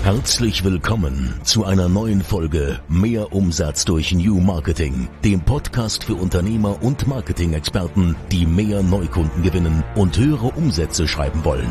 Herzlich willkommen zu einer neuen Folge Mehr Umsatz durch New Marketing, dem Podcast für Unternehmer und Marketing-Experten, die mehr Neukunden gewinnen und höhere Umsätze schreiben wollen.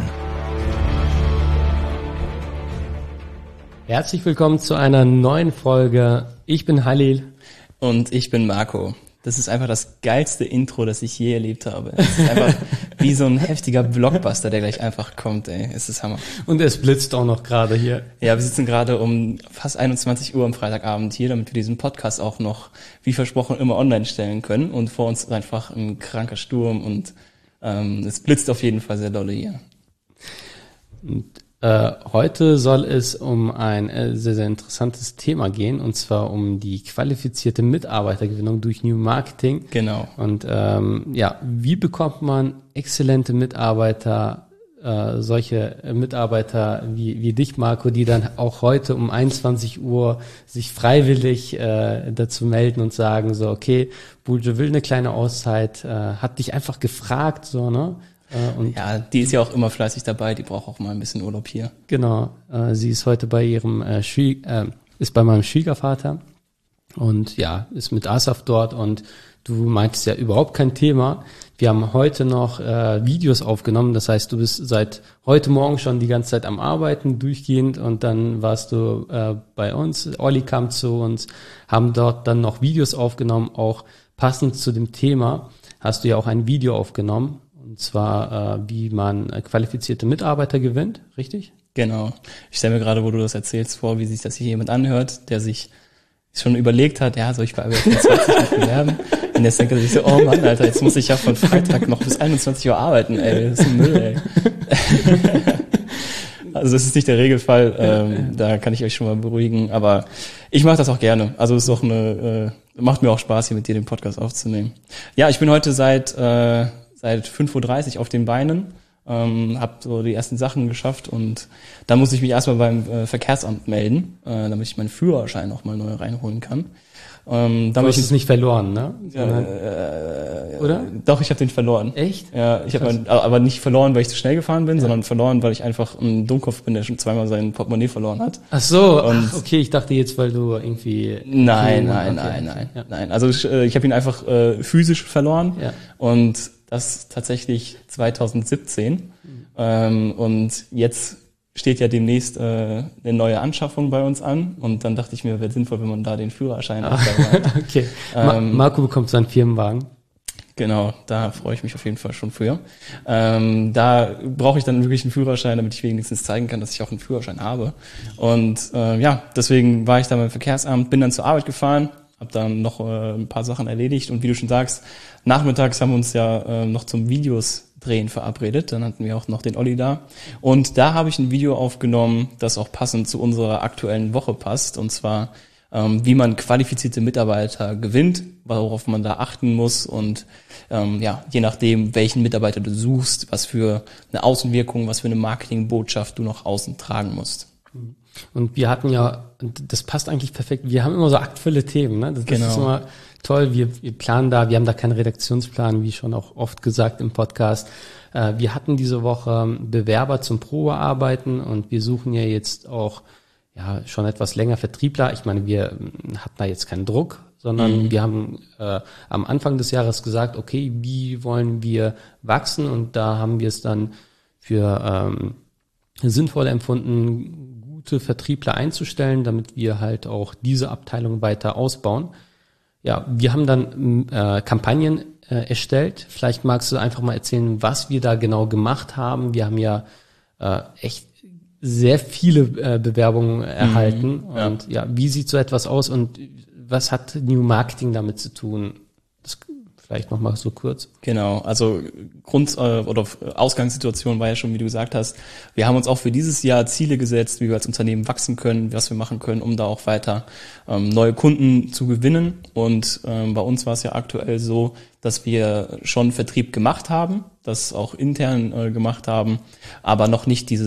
Herzlich willkommen zu einer neuen Folge. Ich bin Halil. Und ich bin Marco. Das ist einfach das geilste Intro, das ich je erlebt habe. Es ist einfach wie so ein heftiger Blockbuster, der gleich einfach kommt, ey. Es ist Hammer. Und es blitzt auch noch gerade hier. Ja, wir sitzen gerade um fast 21 Uhr am Freitagabend hier, damit wir diesen Podcast auch noch, wie versprochen, immer online stellen können. Und vor uns ist einfach ein kranker Sturm und es blitzt auf jeden Fall sehr dolle hier. Und heute soll es um ein sehr, sehr interessantes Thema gehen, und zwar um die qualifizierte Mitarbeitergewinnung durch New Marketing. Genau. Und wie bekommt man exzellente Mitarbeiter, solche Mitarbeiter wie dich, Marco, die dann auch heute um 21 Uhr sich freiwillig dazu melden und sagen so, okay, Buljo will eine kleine Auszeit, hat dich einfach gefragt, so, ne? Und ja, die ist ja auch immer fleißig dabei, die braucht auch mal ein bisschen Urlaub hier. Genau, sie ist heute bei ihrem ist bei meinem Schwiegervater und ja, ist mit Asaf dort, und du meintest ja überhaupt kein Thema. Wir haben heute noch Videos aufgenommen, das heißt, du bist seit heute Morgen schon die ganze Zeit am Arbeiten, durchgehend, und dann warst du bei uns, Olli kam zu uns, haben dort dann noch Videos aufgenommen, auch passend zu dem Thema hast du ja auch ein Video aufgenommen. Und zwar, wie man qualifizierte Mitarbeiter gewinnt, richtig? Genau. Ich stelle mir gerade, wo du das erzählst, vor, wie sich das hier jemand anhört, der sich schon überlegt hat, ja, soll ich bei Arbeit 20 nicht bewerben? Und jetzt denkt er sich so, oh Mann, Alter, jetzt muss ich ja von Freitag noch bis 21 Uhr arbeiten, ey, das ist ein Müll, ey. Also das ist nicht der Regelfall, da kann ich euch schon mal beruhigen, aber ich mache das auch gerne. Also es ist auch macht mir auch Spaß, hier mit dir den Podcast aufzunehmen. Ja, ich bin heute seit 5:30 Uhr auf den Beinen, habe so die ersten Sachen geschafft, und dann muss ich mich erstmal beim Verkehrsamt melden, damit ich meinen Führerschein noch mal neu reinholen kann. Du hast es nicht verloren, ne? Oder? Doch, ich habe den verloren. Echt? Ja, ich habe aber nicht verloren, weil ich zu schnell gefahren bin, sondern verloren, weil ich einfach ein Dummkopf bin, der schon zweimal sein Portemonnaie verloren hat. Ach so, okay, ich dachte jetzt, weil du irgendwie... Nein. Also ich habe ihn einfach physisch verloren, ja. Und das tatsächlich 2017. Und jetzt steht ja demnächst eine neue Anschaffung bei uns an, und dann dachte ich mir, wäre sinnvoll, wenn man da den Führerschein auch dabei hat. Okay. Marco bekommt seinen Firmenwagen. Genau, da freue ich mich auf jeden Fall schon für. Da brauche ich dann wirklich einen Führerschein, damit ich wenigstens zeigen kann, dass ich auch einen Führerschein habe. Und deswegen war ich da beim Verkehrsamt, bin dann zur Arbeit gefahren, habe dann noch ein paar Sachen erledigt, und wie du schon sagst, nachmittags haben wir uns ja noch zum Videos drehen verabredet. Dann hatten wir auch noch den Olli da. Und da habe ich ein Video aufgenommen, das auch passend zu unserer aktuellen Woche passt. Und zwar, wie man qualifizierte Mitarbeiter gewinnt, worauf man da achten muss. Und je nachdem, welchen Mitarbeiter du suchst, was für eine Außenwirkung, was für eine Marketingbotschaft du nach außen tragen musst. Und wir hatten ja, das passt eigentlich perfekt, wir haben immer so aktvolle Themen, ne? Das ist immer toll, wir planen da, wir haben da keinen Redaktionsplan, wie schon auch oft gesagt im Podcast. Wir hatten diese Woche Bewerber zum Probearbeiten, und wir suchen ja jetzt auch schon etwas länger Vertriebler. Ich meine, wir hatten da jetzt keinen Druck, sondern wir haben am Anfang des Jahres gesagt, okay, wie wollen wir wachsen? Und da haben wir es dann für sinnvoll empfunden, gute Vertriebler einzustellen, damit wir halt auch diese Abteilung weiter ausbauen. Ja, wir haben dann Kampagnen erstellt. Vielleicht magst du einfach mal erzählen, was wir da genau gemacht haben. Wir haben ja echt sehr viele Bewerbungen erhalten. Und wie sieht so etwas aus, und was hat New Marketing damit zu tun? Das vielleicht nochmal so kurz. Genau, also Ausgangssituation war ja schon, wie du gesagt hast, wir haben uns auch für dieses Jahr Ziele gesetzt, wie wir als Unternehmen wachsen können, was wir machen können, um da auch weiter neue Kunden zu gewinnen. Und bei uns war es ja aktuell so, dass wir schon Vertrieb gemacht haben, das auch intern gemacht haben, aber noch nicht dieses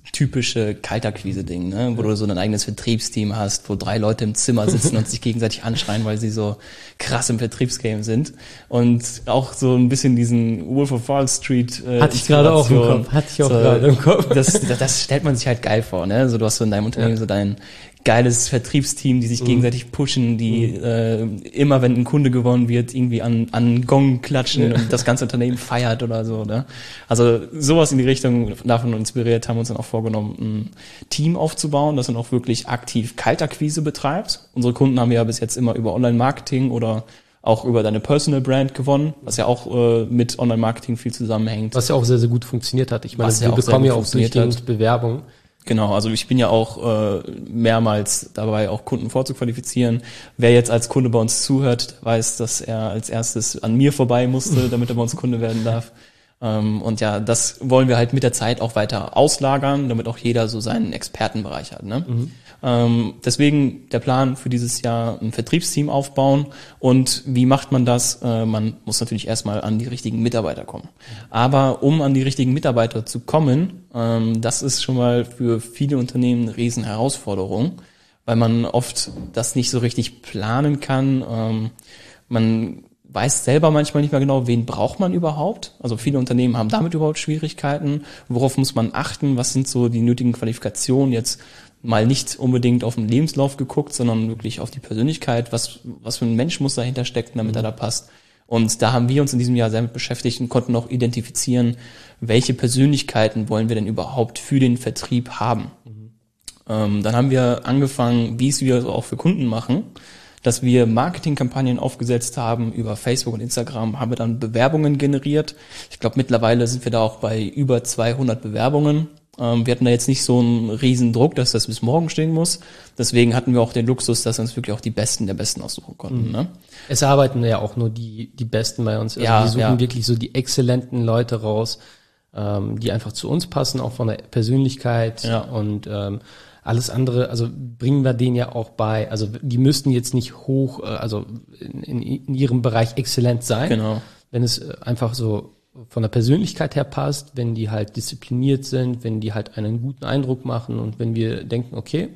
typische Kaltakquise-Ding, ne? Wo du so ein eigenes Vertriebsteam hast, wo 3 Leute im Zimmer sitzen und sich gegenseitig anschreien, weil sie so krass im Vertriebsgame sind. Und auch so ein bisschen diesen Wolf of Wall Street Hatte ich gerade auch im Kopf. Das stellt man sich halt geil vor, ne? So, du hast so in deinem Unternehmen so dein geiles Vertriebsteam, die sich gegenseitig pushen, die immer, wenn ein Kunde gewonnen wird, irgendwie an Gong klatschen und das ganze Unternehmen feiert oder so, ne? Also sowas in die Richtung davon inspiriert, haben wir uns dann auch vorgenommen, ein Team aufzubauen, das dann auch wirklich aktiv Kaltakquise betreibt. Unsere Kunden haben ja bis jetzt immer über Online-Marketing oder auch über deine Personal Brand gewonnen, was ja auch mit Online-Marketing viel zusammenhängt. Was ja auch sehr, sehr gut funktioniert hat. Ich meine, wir bekommen ja auch durchgehend Bewerbung. Genau, also ich bin ja auch mehrmals dabei, auch Kunden vorzuqualifizieren. Wer jetzt als Kunde bei uns zuhört, weiß, dass er als erstes an mir vorbei musste, damit er bei uns Kunde werden darf. Und ja, das wollen wir halt mit der Zeit auch weiter auslagern, damit auch jeder so seinen Expertenbereich hat, ne? Deswegen der Plan für dieses Jahr, ein Vertriebsteam aufbauen. Und wie macht man das? Man muss natürlich erstmal an die richtigen Mitarbeiter kommen. Aber um an die richtigen Mitarbeiter zu kommen, das ist schon mal für viele Unternehmen eine riesen Herausforderung, weil man oft das nicht so richtig planen kann. Man weiß selber manchmal nicht mehr genau, wen braucht man überhaupt. Also viele Unternehmen haben damit überhaupt Schwierigkeiten. Worauf muss man achten? Was sind so die nötigen Qualifikationen? Jetzt mal nicht unbedingt auf den Lebenslauf geguckt, sondern wirklich auf die Persönlichkeit. Was für ein Mensch muss dahinter stecken, damit er da passt? Und da haben wir uns in diesem Jahr sehr mit beschäftigt und konnten auch identifizieren, welche Persönlichkeiten wollen wir denn überhaupt für den Vertrieb haben. Dann haben wir angefangen, wie es wir auch für Kunden machen, dass wir Marketingkampagnen aufgesetzt haben über Facebook und Instagram, haben wir dann Bewerbungen generiert. Ich glaube, mittlerweile sind wir da auch bei über 200 Bewerbungen. Wir hatten da jetzt nicht so einen riesen Druck, dass das bis morgen stehen muss. Deswegen hatten wir auch den Luxus, dass wir uns wirklich auch die Besten der Besten aussuchen konnten. Ne? Es arbeiten ja auch nur die Besten bei uns. Also wir suchen wirklich so die exzellenten Leute raus, die einfach zu uns passen, auch von der Persönlichkeit und alles andere, also bringen wir denen ja auch bei. Also die müssten jetzt nicht hoch, also in ihrem Bereich exzellent sein. Genau. Wenn es einfach so von der Persönlichkeit her passt, wenn die halt diszipliniert sind, wenn die halt einen guten Eindruck machen und wenn wir denken, okay,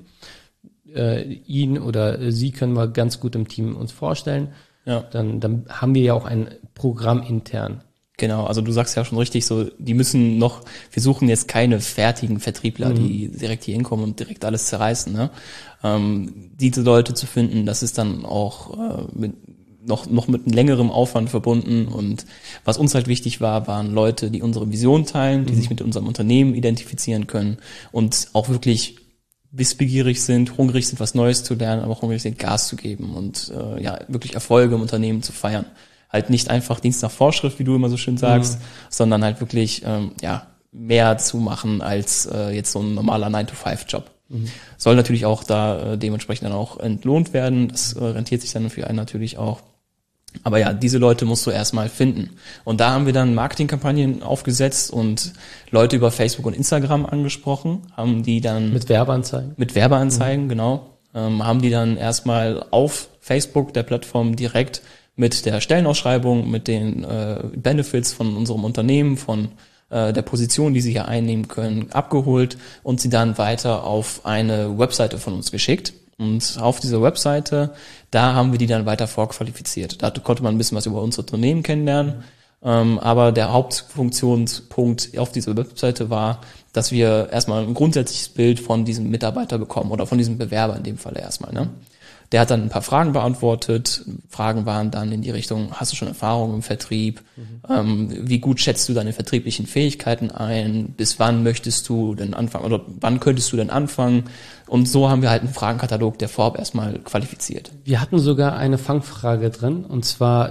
ihn oder sie können wir ganz gut im Team uns vorstellen, dann haben wir ja auch ein Programm intern. Genau, also du sagst ja schon richtig, so die müssen noch, wir suchen jetzt keine fertigen Vertriebler, die direkt hier hinkommen und direkt alles zerreißen. Ne? Diese Leute zu finden, das ist dann auch noch mit einem längeren Aufwand verbunden. Und was uns halt wichtig war, waren Leute, die unsere Vision teilen, die sich mit unserem Unternehmen identifizieren können und auch wirklich wissbegierig sind, hungrig sind, was Neues zu lernen, aber auch hungrig sind, Gas zu geben und wirklich Erfolge im Unternehmen zu feiern. Halt nicht einfach Dienst nach Vorschrift, wie du immer so schön sagst, sondern halt wirklich mehr zu machen als jetzt so ein normaler 9-to-5-Job. Soll natürlich auch da dementsprechend dann auch entlohnt werden. Das rentiert sich dann für einen natürlich auch. Aber ja, diese Leute musst du erstmal finden. Und da haben wir dann Marketingkampagnen aufgesetzt und Leute über Facebook und Instagram angesprochen, haben die dann mit Werbeanzeigen, genau, haben die dann erstmal auf Facebook, der Plattform, direkt mit der Stellenausschreibung, mit den Benefits von unserem Unternehmen, von der Position, die sie hier einnehmen können, abgeholt und sie dann weiter auf eine Webseite von uns geschickt. Und auf dieser Webseite, da haben wir die dann weiter vorqualifiziert. Da konnte man ein bisschen was über unser Unternehmen kennenlernen. Aber der Hauptfunktionspunkt auf dieser Webseite war, dass wir erstmal ein grundsätzliches Bild von diesem Mitarbeiter bekommen oder von diesem Bewerber in dem Fall erstmal. Ne? Der hat dann ein paar Fragen beantwortet. Fragen waren dann in die Richtung, hast du schon Erfahrung im Vertrieb? Wie gut schätzt du deine vertrieblichen Fähigkeiten ein? Bis wann möchtest du denn anfangen? Oder wann könntest du denn anfangen? Und so haben wir halt einen Fragenkatalog, der vorab erstmal qualifiziert. Wir hatten sogar eine Fangfrage drin, und zwar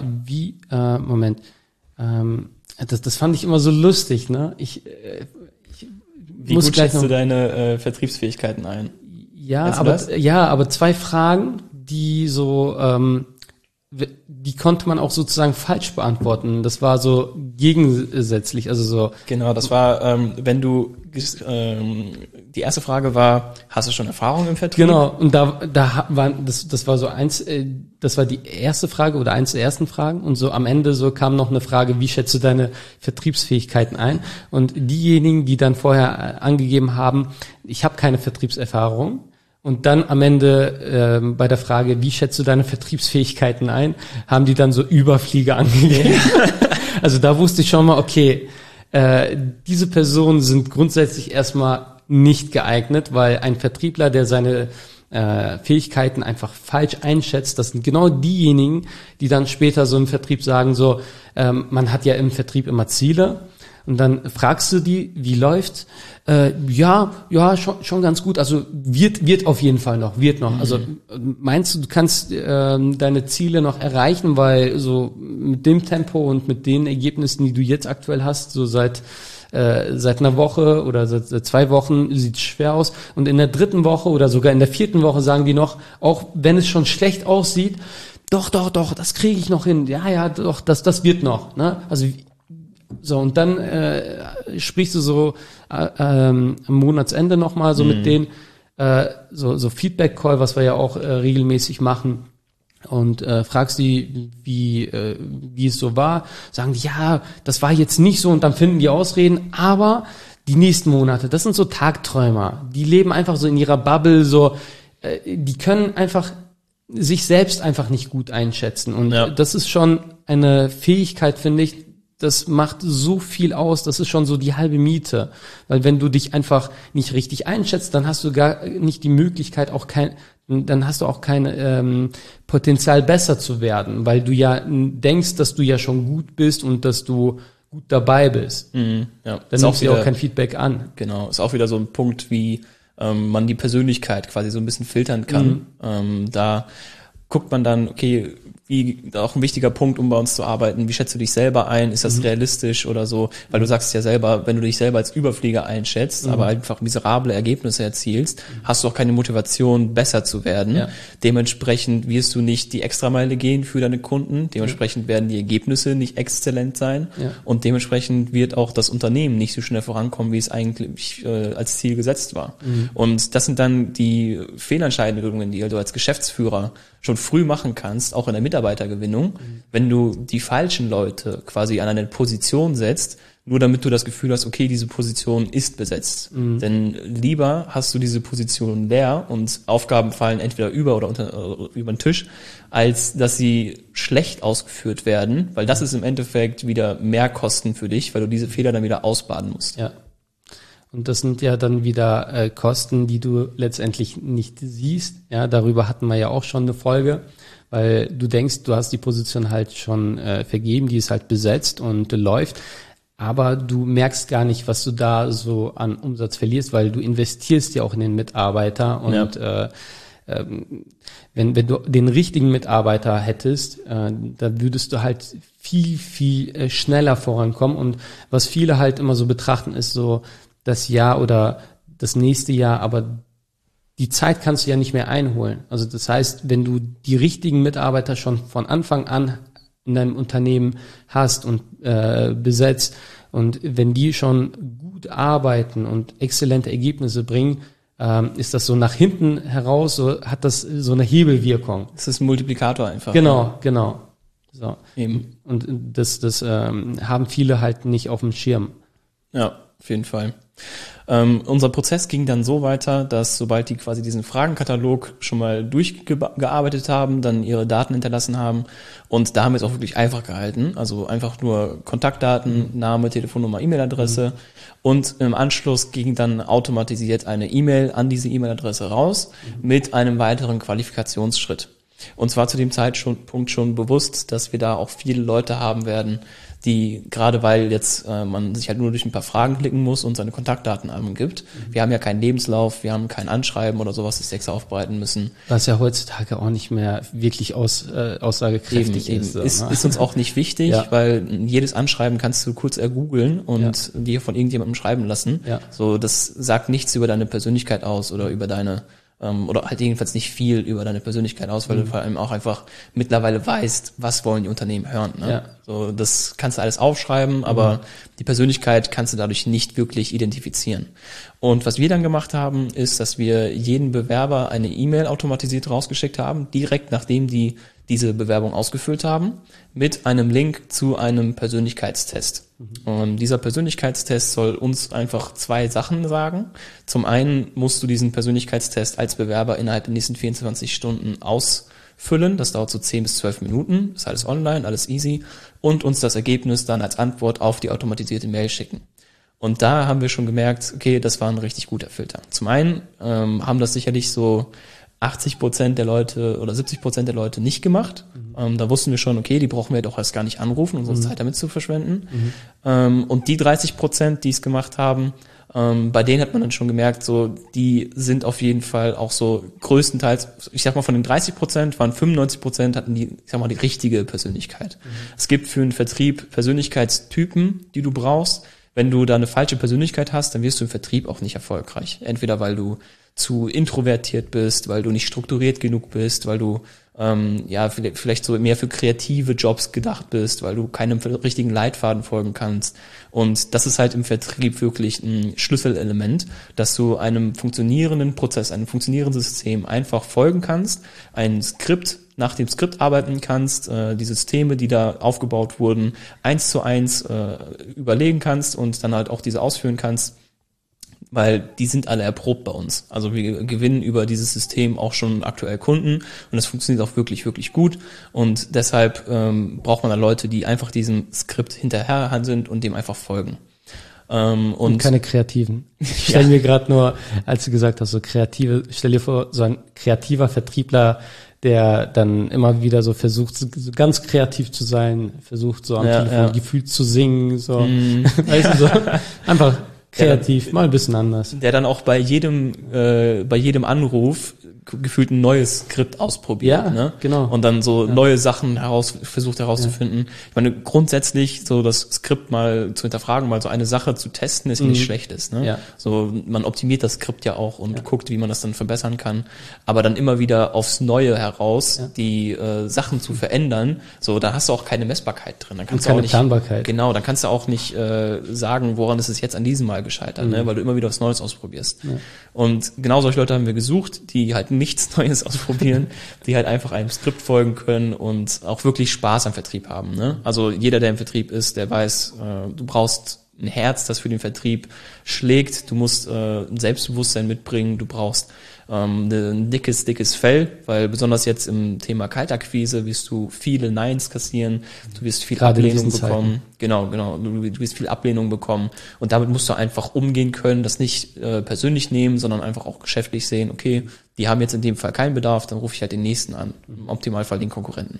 das fand ich immer so lustig, ne? Wie gut schätzt du deine Vertriebsfähigkeiten ein? Ja, aber 2 Fragen, die so die konnte man auch sozusagen falsch beantworten. Das war so gegensätzlich, also so. Genau, das war, wenn du, die erste Frage war, hast du schon Erfahrung im Vertrieb? Genau, und da waren, das war so das war die erste Frage oder eins der ersten Fragen, und so am Ende so kam noch eine Frage, wie schätzt du deine Vertriebsfähigkeiten ein? Und diejenigen, die dann vorher angegeben haben, ich habe keine Vertriebserfahrung, und dann am Ende bei der Frage, wie schätzt du deine Vertriebsfähigkeiten ein, haben die dann so Überflieger angegeben. Also da wusste ich schon mal, okay, diese Personen sind grundsätzlich erstmal nicht geeignet, weil ein Vertriebler, der seine Fähigkeiten einfach falsch einschätzt, das sind genau diejenigen, die dann später so im Vertrieb sagen, so, man hat ja im Vertrieb immer Ziele. Und dann fragst du die, wie läuft's? Ja, schon ganz gut. Also wird auf jeden Fall noch, wird noch. Also meinst du kannst deine Ziele noch erreichen, weil so mit dem Tempo und mit den Ergebnissen, die du jetzt aktuell hast, so seit einer Woche oder seit 2 Wochen sieht's schwer aus. Und in der 3. Woche oder sogar in der 4. Woche sagen die noch, auch wenn es schon schlecht aussieht, doch, das kriege ich noch hin. Ja, doch, das wird noch. Ne? Also so, und dann sprichst du so am Monatsende nochmal so mit denen, so Feedback-Call, was wir ja auch regelmäßig machen, und fragst die, wie es so war. Sagen die, ja, das war jetzt nicht so, und dann finden die Ausreden, aber die nächsten Monate, das sind so Tagträumer, die leben einfach so in ihrer Bubble, so die können einfach sich selbst einfach nicht gut einschätzen, und das ist schon eine Fähigkeit, finde ich. Das macht so viel aus, das ist schon so die halbe Miete. Weil wenn du dich einfach nicht richtig einschätzt, dann hast du gar nicht die Möglichkeit, dann hast du auch kein Potenzial, besser zu werden, weil du ja denkst, dass du ja schon gut bist und dass du gut dabei bist. Mhm, ja. Dann nimmst du auch kein Feedback an. Genau, ist auch wieder so ein Punkt, wie man die Persönlichkeit quasi so ein bisschen filtern kann. Da guckt man dann, okay, wie auch ein wichtiger Punkt, um bei uns zu arbeiten, wie schätzt du dich selber ein? Ist das realistisch oder so? Weil du sagst ja selber, wenn du dich selber als Überflieger einschätzt, aber einfach miserable Ergebnisse erzielst, hast du auch keine Motivation, besser zu werden. Ja. Dementsprechend wirst du nicht die Extrameile gehen für deine Kunden. Dementsprechend werden die Ergebnisse nicht exzellent sein. Ja. Und dementsprechend wird auch das Unternehmen nicht so schnell vorankommen, wie es eigentlich als Ziel gesetzt war. Und das sind dann die Fehlentscheidungen, die du als Geschäftsführer schon früh machen kannst, auch in der Mitarbeitergewinnung, wenn du die falschen Leute quasi an eine Position setzt, nur damit du das Gefühl hast, okay, diese Position ist besetzt. Denn lieber hast du diese Position leer und Aufgaben fallen entweder über den Tisch, als dass sie schlecht ausgeführt werden, weil das ist im Endeffekt wieder mehr Kosten für dich, weil du diese Fehler dann wieder ausbaden musst. Ja. Und das sind ja dann wieder Kosten, die du letztendlich nicht siehst. Ja, darüber hatten wir ja auch schon eine Folge, weil du denkst, du hast die Position halt schon vergeben, die ist halt besetzt und läuft, aber du merkst gar nicht, was du da so an Umsatz verlierst, weil du investierst ja auch in den Mitarbeiter, und wenn du den richtigen Mitarbeiter hättest, da würdest du halt viel schneller vorankommen. Und was viele halt immer so betrachten, ist so das Jahr oder das nächste Jahr, aber die Zeit kannst du ja nicht mehr einholen. Also das heißt, wenn du die richtigen Mitarbeiter schon von Anfang an in deinem Unternehmen hast und besetzt, und wenn die schon gut arbeiten und exzellente Ergebnisse bringen, ist das so nach hinten heraus, so hat das so eine Hebelwirkung. Das ist ein Multiplikator einfach. Genau. So. Eben. Und das haben viele halt nicht auf dem Schirm. Ja, auf jeden Fall. Unser Prozess ging dann so weiter, dass sobald die quasi diesen Fragenkatalog schon mal durchgearbeitet haben, dann ihre Daten hinterlassen haben, und da haben wir es auch wirklich einfach gehalten, also einfach nur Kontaktdaten, Name, Telefonnummer, E-Mail-Adresse, und im Anschluss ging dann automatisiert eine E-Mail an diese E-Mail-Adresse raus mit einem weiteren Qualifikationsschritt. Und zwar zu dem Zeitpunkt schon bewusst, dass wir da auch viele Leute haben werden, die, gerade weil jetzt man sich halt nur durch ein paar Fragen klicken muss und seine Kontaktdaten angibt. Wir haben ja keinen Lebenslauf, wir haben kein Anschreiben oder sowas, das wir extra aufbereiten müssen. Was ja heutzutage auch nicht mehr wirklich aussagekräftig ist. Ist uns auch nicht wichtig, weil jedes Anschreiben kannst du kurz ergoogeln und dir von irgendjemandem schreiben lassen. Ja. So, das sagt nichts über deine Persönlichkeit aus oder über deine oder halt jedenfalls nicht viel über deine Persönlichkeit aus, weil du vor allem auch einfach mittlerweile weißt, was wollen die Unternehmen hören. Ne? Ja. So, das kannst du alles aufschreiben, aber die Persönlichkeit kannst du dadurch nicht wirklich identifizieren. Und was wir dann gemacht haben, ist, dass wir jeden Bewerber eine E-Mail automatisiert rausgeschickt haben, direkt nachdem die diese Bewerbung ausgefüllt haben, mit einem Link zu einem Persönlichkeitstest. Und dieser Persönlichkeitstest soll uns einfach 2 Sachen sagen. Zum einen musst du diesen Persönlichkeitstest als Bewerber innerhalb der nächsten 24 Stunden ausfüllen. Das dauert so 10 bis 12 Minuten. Ist alles online, alles easy. Und uns das Ergebnis dann als Antwort auf die automatisierte Mail schicken. Und da haben wir schon gemerkt, okay, das war ein richtig guter Filter. Zum einen haben das sicherlich so 80% der Leute oder 70% der Leute nicht gemacht. Da wussten wir schon, okay, die brauchen wir doch erst gar nicht anrufen, unsere Zeit damit zu verschwenden. Und die 30%, die es gemacht haben, bei denen hat man dann schon gemerkt, so, die sind auf jeden Fall auch so größtenteils, ich sag mal von den 30% waren 95% hatten die, ich sag mal, die richtige Persönlichkeit. Es gibt für einen Vertrieb Persönlichkeitstypen, die du brauchst. Wenn du da eine falsche Persönlichkeit hast, dann wirst du im Vertrieb auch nicht erfolgreich. Entweder weil du zu introvertiert bist, weil du nicht strukturiert genug bist, weil du vielleicht so mehr für kreative Jobs gedacht bist, weil du keinem richtigen Leitfaden folgen kannst. Und das ist halt im Vertrieb wirklich ein Schlüsselelement, dass du einem funktionierenden Prozess, einem funktionierenden System einfach folgen kannst, nach dem Skript arbeiten kannst, die Systeme, die da aufgebaut wurden, 1:1 überlegen kannst und dann halt auch diese ausführen kannst, weil die sind alle erprobt bei uns. Also wir gewinnen über dieses System auch schon aktuell Kunden und das funktioniert auch wirklich, wirklich gut und deshalb braucht man da Leute, die einfach diesem Skript hinterher sind und dem einfach folgen. Und keine Kreativen. Ich stelle mir gerade nur, als du gesagt hast, so Kreative, stell dir vor, so ein kreativer Vertriebler, der dann immer wieder so versucht, so ganz kreativ zu sein, versucht so am Telefon gefühlt zu singen, so, weißt du, so einfach kreativ, mal ein bisschen anders. Der dann auch bei jedem Anruf gefühlt ein neues Skript ausprobiert. Ja, ne? Genau. Und dann so neue Sachen versucht herauszufinden. Ich meine, grundsätzlich so das Skript mal zu hinterfragen, mal so eine Sache zu testen, ist ja nicht Schlechtes. Ne? Ja. So, man optimiert das Skript ja auch und guckt, wie man das dann verbessern kann. Aber dann immer wieder aufs Neue heraus die Sachen zu verändern, so, da hast du auch keine Messbarkeit drin. Dann kannst und keine du auch nicht, Planbarkeit. Genau, dann kannst du auch nicht sagen, woran ist es jetzt an diesem Mal gescheitert, ne? Weil du immer wieder was Neues ausprobierst. Ja. Und genau solche Leute haben wir gesucht, die halt nichts Neues ausprobieren, die halt einfach einem Skript folgen können und auch wirklich Spaß am Vertrieb haben. Ne? Also jeder, der im Vertrieb ist, der weiß, du brauchst ein Herz, das für den Vertrieb schlägt. Du musst ein Selbstbewusstsein mitbringen. Du brauchst ein dickes Fell, weil besonders jetzt im Thema Kaltakquise wirst du viele Neins kassieren. Du wirst viel Gerade Ablehnung bekommen. Genau. Du wirst viel Ablehnung bekommen. Und damit musst du einfach umgehen können, das nicht persönlich nehmen, sondern einfach auch geschäftlich sehen, okay, die haben jetzt in dem Fall keinen Bedarf, dann rufe ich halt den nächsten an. Im Optimalfall den Konkurrenten.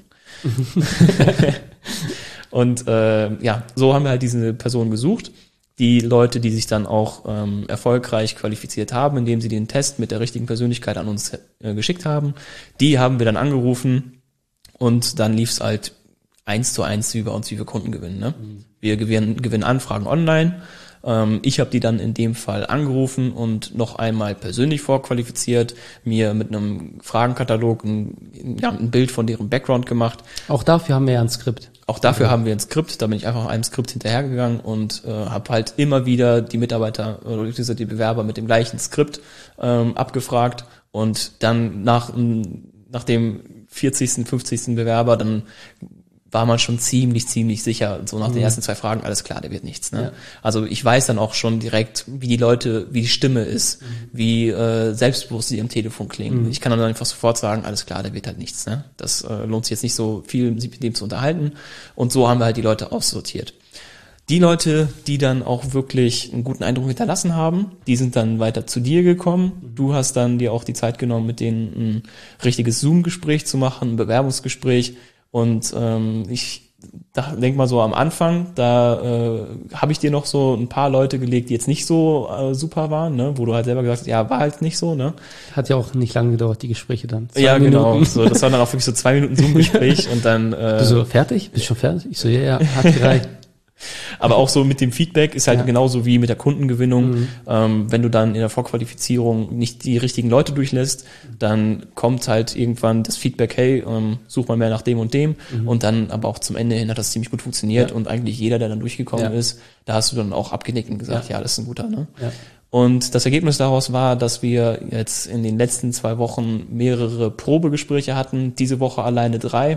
Und so haben wir halt diese Person gesucht. Die Leute, die sich dann auch erfolgreich qualifiziert haben, indem sie den Test mit der richtigen Persönlichkeit an uns geschickt haben, die haben wir dann angerufen und dann lief es halt 1:1 wie bei uns, wie wir Kunden gewinnen. Ne? Wir gewinnen Anfragen online. Ich habe die dann in dem Fall angerufen und noch einmal persönlich vorqualifiziert, mir mit einem Fragenkatalog ein Bild von deren Background gemacht. Auch dafür haben wir ja ein Skript. Auch dafür haben wir ein Skript, da bin ich einfach einem Skript hinterhergegangen und habe halt immer wieder die Mitarbeiter oder die Bewerber mit dem gleichen Skript abgefragt und dann nach dem 40., 50. Bewerber, dann war man schon ziemlich sicher, so nach den ersten 2 Fragen, alles klar, der wird nichts. Ne? Ja. Also ich weiß dann auch schon direkt, wie die Stimme ist, wie selbstbewusst sie am Telefon klingen. Ich kann dann einfach sofort sagen, alles klar, der wird halt nichts. Ne? Das lohnt sich jetzt nicht so viel, sich mit dem zu unterhalten. Und so haben wir halt die Leute aussortiert. Die Leute, die dann auch wirklich einen guten Eindruck hinterlassen haben, die sind dann weiter zu dir gekommen. Du hast dann dir auch die Zeit genommen, mit denen ein richtiges Zoom-Gespräch zu machen, ein Bewerbungsgespräch. Und ich denke mal so am Anfang, da habe ich dir noch so ein paar Leute gelegt, die jetzt nicht so super waren, ne? Wo du halt selber gesagt hast, ja, war halt nicht so. Ne? Hat ja auch nicht lange gedauert, die Gespräche dann. 2 Minuten. Genau. So, das war dann auch wirklich so 2 Minuten Zoom-Gespräch und dann... Bist du fertig? Bist du schon fertig? Ich so, ja, hat gereicht. Aber auch so mit dem Feedback ist halt genauso wie mit der Kundengewinnung. Wenn du dann in der Vorqualifizierung nicht die richtigen Leute durchlässt, dann kommt halt irgendwann das Feedback, hey, such mal mehr nach dem und dem. Und dann aber auch zum Ende hin hat das ziemlich gut funktioniert und eigentlich jeder, der dann durchgekommen ist, da hast du dann auch abgenickt und gesagt, ja, das ist ein guter, ne? Ja. Und das Ergebnis daraus war, dass wir jetzt in den letzten 2 Wochen mehrere Probegespräche hatten, diese Woche alleine 3.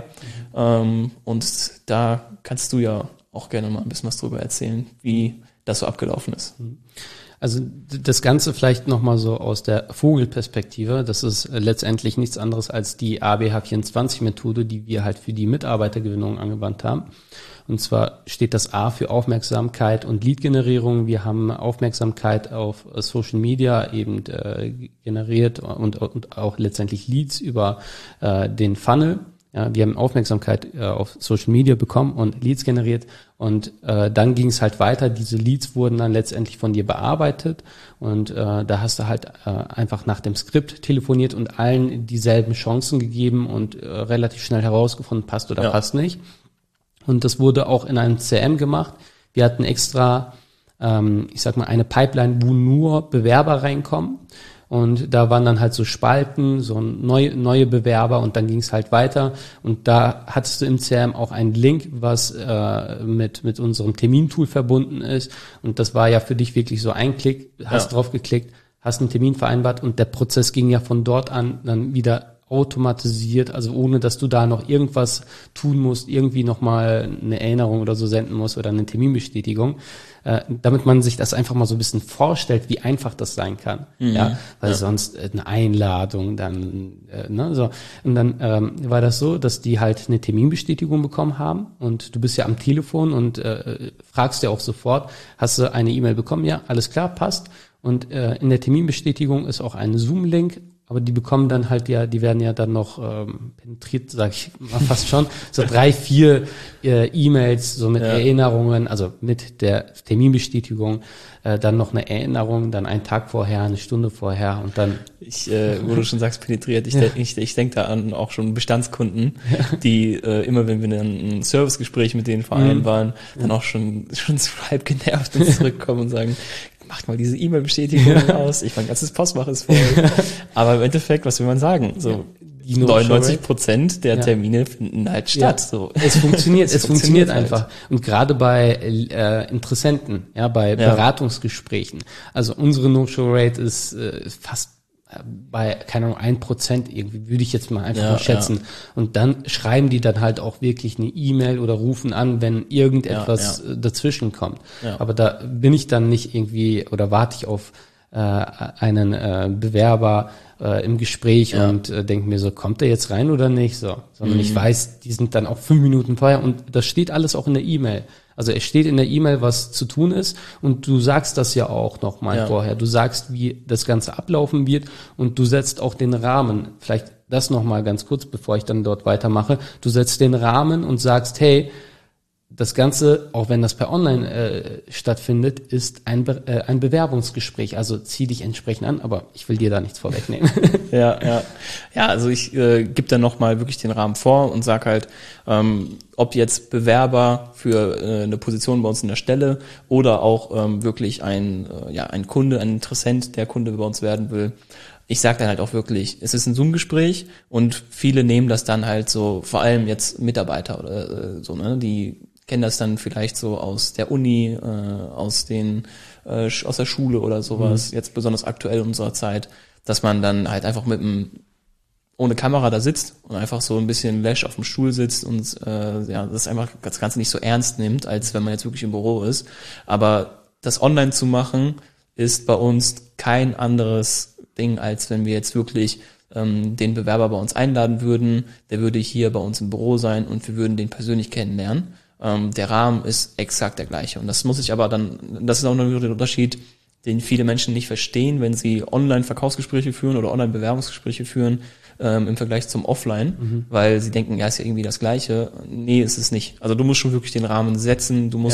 Und da kannst du ja auch gerne mal ein bisschen was drüber erzählen, wie das so abgelaufen ist. Also das Ganze vielleicht nochmal so aus der Vogelperspektive. Das ist letztendlich nichts anderes als die ABH24-Methode, die wir halt für die Mitarbeitergewinnung angewandt haben. Und zwar steht das A für Aufmerksamkeit und Lead-Generierung. Wir haben Aufmerksamkeit auf Social Media eben generiert und auch letztendlich Leads über den Funnel. Ja, wir haben Aufmerksamkeit auf Social Media bekommen und Leads generiert und dann ging es halt weiter. Diese Leads wurden dann letztendlich von dir bearbeitet und da hast du halt einfach nach dem Skript telefoniert und allen dieselben Chancen gegeben und relativ schnell herausgefunden, passt oder passt nicht. Und das wurde auch in einem CRM gemacht. Wir hatten extra, ich sag mal, eine Pipeline, wo nur Bewerber reinkommen. Und da waren dann halt so Spalten, so neue Bewerber und dann ging es halt weiter. Und da hattest du im CRM auch einen Link, was mit unserem Termintool verbunden ist. Und das war ja für dich wirklich so ein Klick, hast drauf geklickt, hast einen Termin vereinbart und der Prozess ging ja von dort an dann wieder automatisiert, also ohne, dass du da noch irgendwas tun musst, irgendwie nochmal eine Erinnerung oder so senden musst oder eine Terminbestätigung, damit man sich das einfach mal so ein bisschen vorstellt, wie einfach das sein kann, weil sonst eine Einladung, dann, so. Und dann war das so, dass die halt eine Terminbestätigung bekommen haben und du bist ja am Telefon und fragst ja auch sofort, hast du eine E-Mail bekommen? Ja, alles klar, passt. Und in der Terminbestätigung ist auch ein Zoom-Link. Aber die bekommen dann halt die werden ja dann noch penetriert, sag ich mal fast schon, so 3, 4 E-Mails, so mit Erinnerungen, also mit der Terminbestätigung, dann noch eine Erinnerung, dann einen Tag vorher, eine Stunde vorher und dann... Wo du schon sagst, penetriert, ich denk da an auch schon Bestandskunden, die immer, wenn wir dann ein Servicegespräch mit denen vereinbaren, dann auch schon so halb genervt und zurückkommen und sagen, macht mal diese E-Mail-Bestätigung aus, mein ganzes Postfach ist voll. Aber im Endeffekt, was will man sagen? So, 99% der Termine finden halt statt. Ja. So. Es funktioniert einfach. Halt. Und gerade bei Interessenten, bei Beratungsgesprächen. Also unsere No-Show-Rate ist fast bei, keine Ahnung, 1% irgendwie, würde ich jetzt mal einfach mal schätzen. Und dann schreiben die dann halt auch wirklich eine E-Mail oder rufen an, wenn irgendetwas dazwischen kommt. Ja. Aber da bin ich dann nicht irgendwie oder warte ich auf einen Bewerber im Gespräch und denke mir so, kommt der jetzt rein oder nicht? So, sondern ich weiß, die sind dann auch 5 Minuten vorher und das steht alles auch in der E-Mail. Also es steht in der E-Mail, was zu tun ist und du sagst das ja auch nochmal vorher. Du sagst, wie das Ganze ablaufen wird und du setzt auch den Rahmen. Vielleicht das nochmal ganz kurz, bevor ich dann dort weitermache. Du setzt den Rahmen und sagst, hey, das Ganze, auch wenn das per Online stattfindet, ist ein Bewerbungsgespräch. Also zieh dich entsprechend an, aber ich will dir da nichts vorwegnehmen. Ja, also ich gebe dann nochmal wirklich den Rahmen vor und sag halt, ob jetzt Bewerber für eine Position bei uns in der Stelle oder auch wirklich ein Kunde, ein Interessent, der Kunde bei uns werden will. Ich sage dann halt auch wirklich, es ist ein Zoom-Gespräch und viele nehmen das dann halt so, vor allem jetzt Mitarbeiter oder so, ne, die kennen das dann vielleicht so aus der Uni, aus der Schule oder sowas, jetzt besonders aktuell in unserer Zeit, dass man dann halt einfach ohne Kamera da sitzt und einfach so ein bisschen läsch auf dem Stuhl sitzt und das einfach das Ganze nicht so ernst nimmt, als wenn man jetzt wirklich im Büro ist. Aber das online zu machen, ist bei uns kein anderes Ding, als wenn wir jetzt wirklich den Bewerber bei uns einladen würden. Der würde hier bei uns im Büro sein und wir würden den persönlich kennenlernen. Der Rahmen ist exakt der gleiche. Und das muss ich aber dann, das ist auch noch der Unterschied, den viele Menschen nicht verstehen, wenn sie Online-Verkaufsgespräche führen oder Online-Bewerbungsgespräche führen, im Vergleich zum Offline, weil sie denken, ja, ist ja irgendwie das Gleiche. Nee, ist es nicht. Also du musst schon wirklich den Rahmen setzen, du musst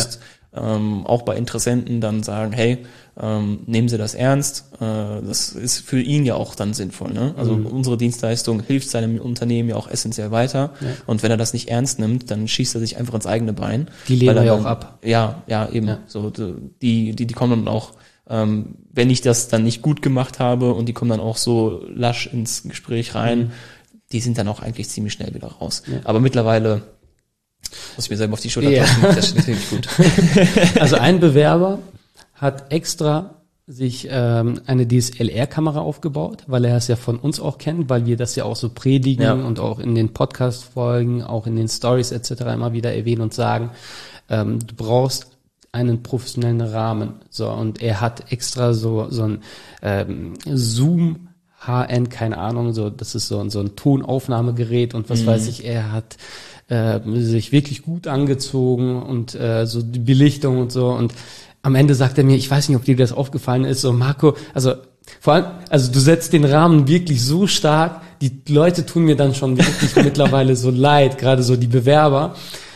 auch bei Interessenten dann sagen, hey, nehmen Sie das ernst, das ist für ihn ja auch dann sinnvoll, ne? Also unsere Dienstleistung hilft seinem Unternehmen ja auch essentiell weiter, und wenn er das nicht ernst nimmt, dann schießt er sich einfach ins eigene Bein. Die lehnen ja auch ab. Ja, eben. Ja. So, die kommen dann auch, wenn ich das dann nicht gut gemacht habe, und die kommen dann auch so lasch ins Gespräch rein, die sind dann auch eigentlich ziemlich schnell wieder raus. Ja. Aber mittlerweile muss ich mir selber auf die Schulter klopfen, das ist natürlich gut. Also ein Bewerber hat extra sich eine DSLR-Kamera aufgebaut, weil er es ja von uns auch kennt, weil wir das ja auch so predigen und auch in den Podcast-Folgen, auch in den Stories etc. immer wieder erwähnen und sagen, du brauchst einen professionellen Rahmen. So, und er hat extra so ein Zoom HN, keine Ahnung, so, das ist so ein Tonaufnahmegerät und was weiß ich, er hat sich wirklich gut angezogen und so die Belichtung und so, und am Ende sagt er mir, ich weiß nicht, ob dir das aufgefallen ist, so Marco, also vor allem, also du setzt den Rahmen wirklich so stark, die Leute tun mir dann schon wirklich mittlerweile so leid, gerade so die Bewerber,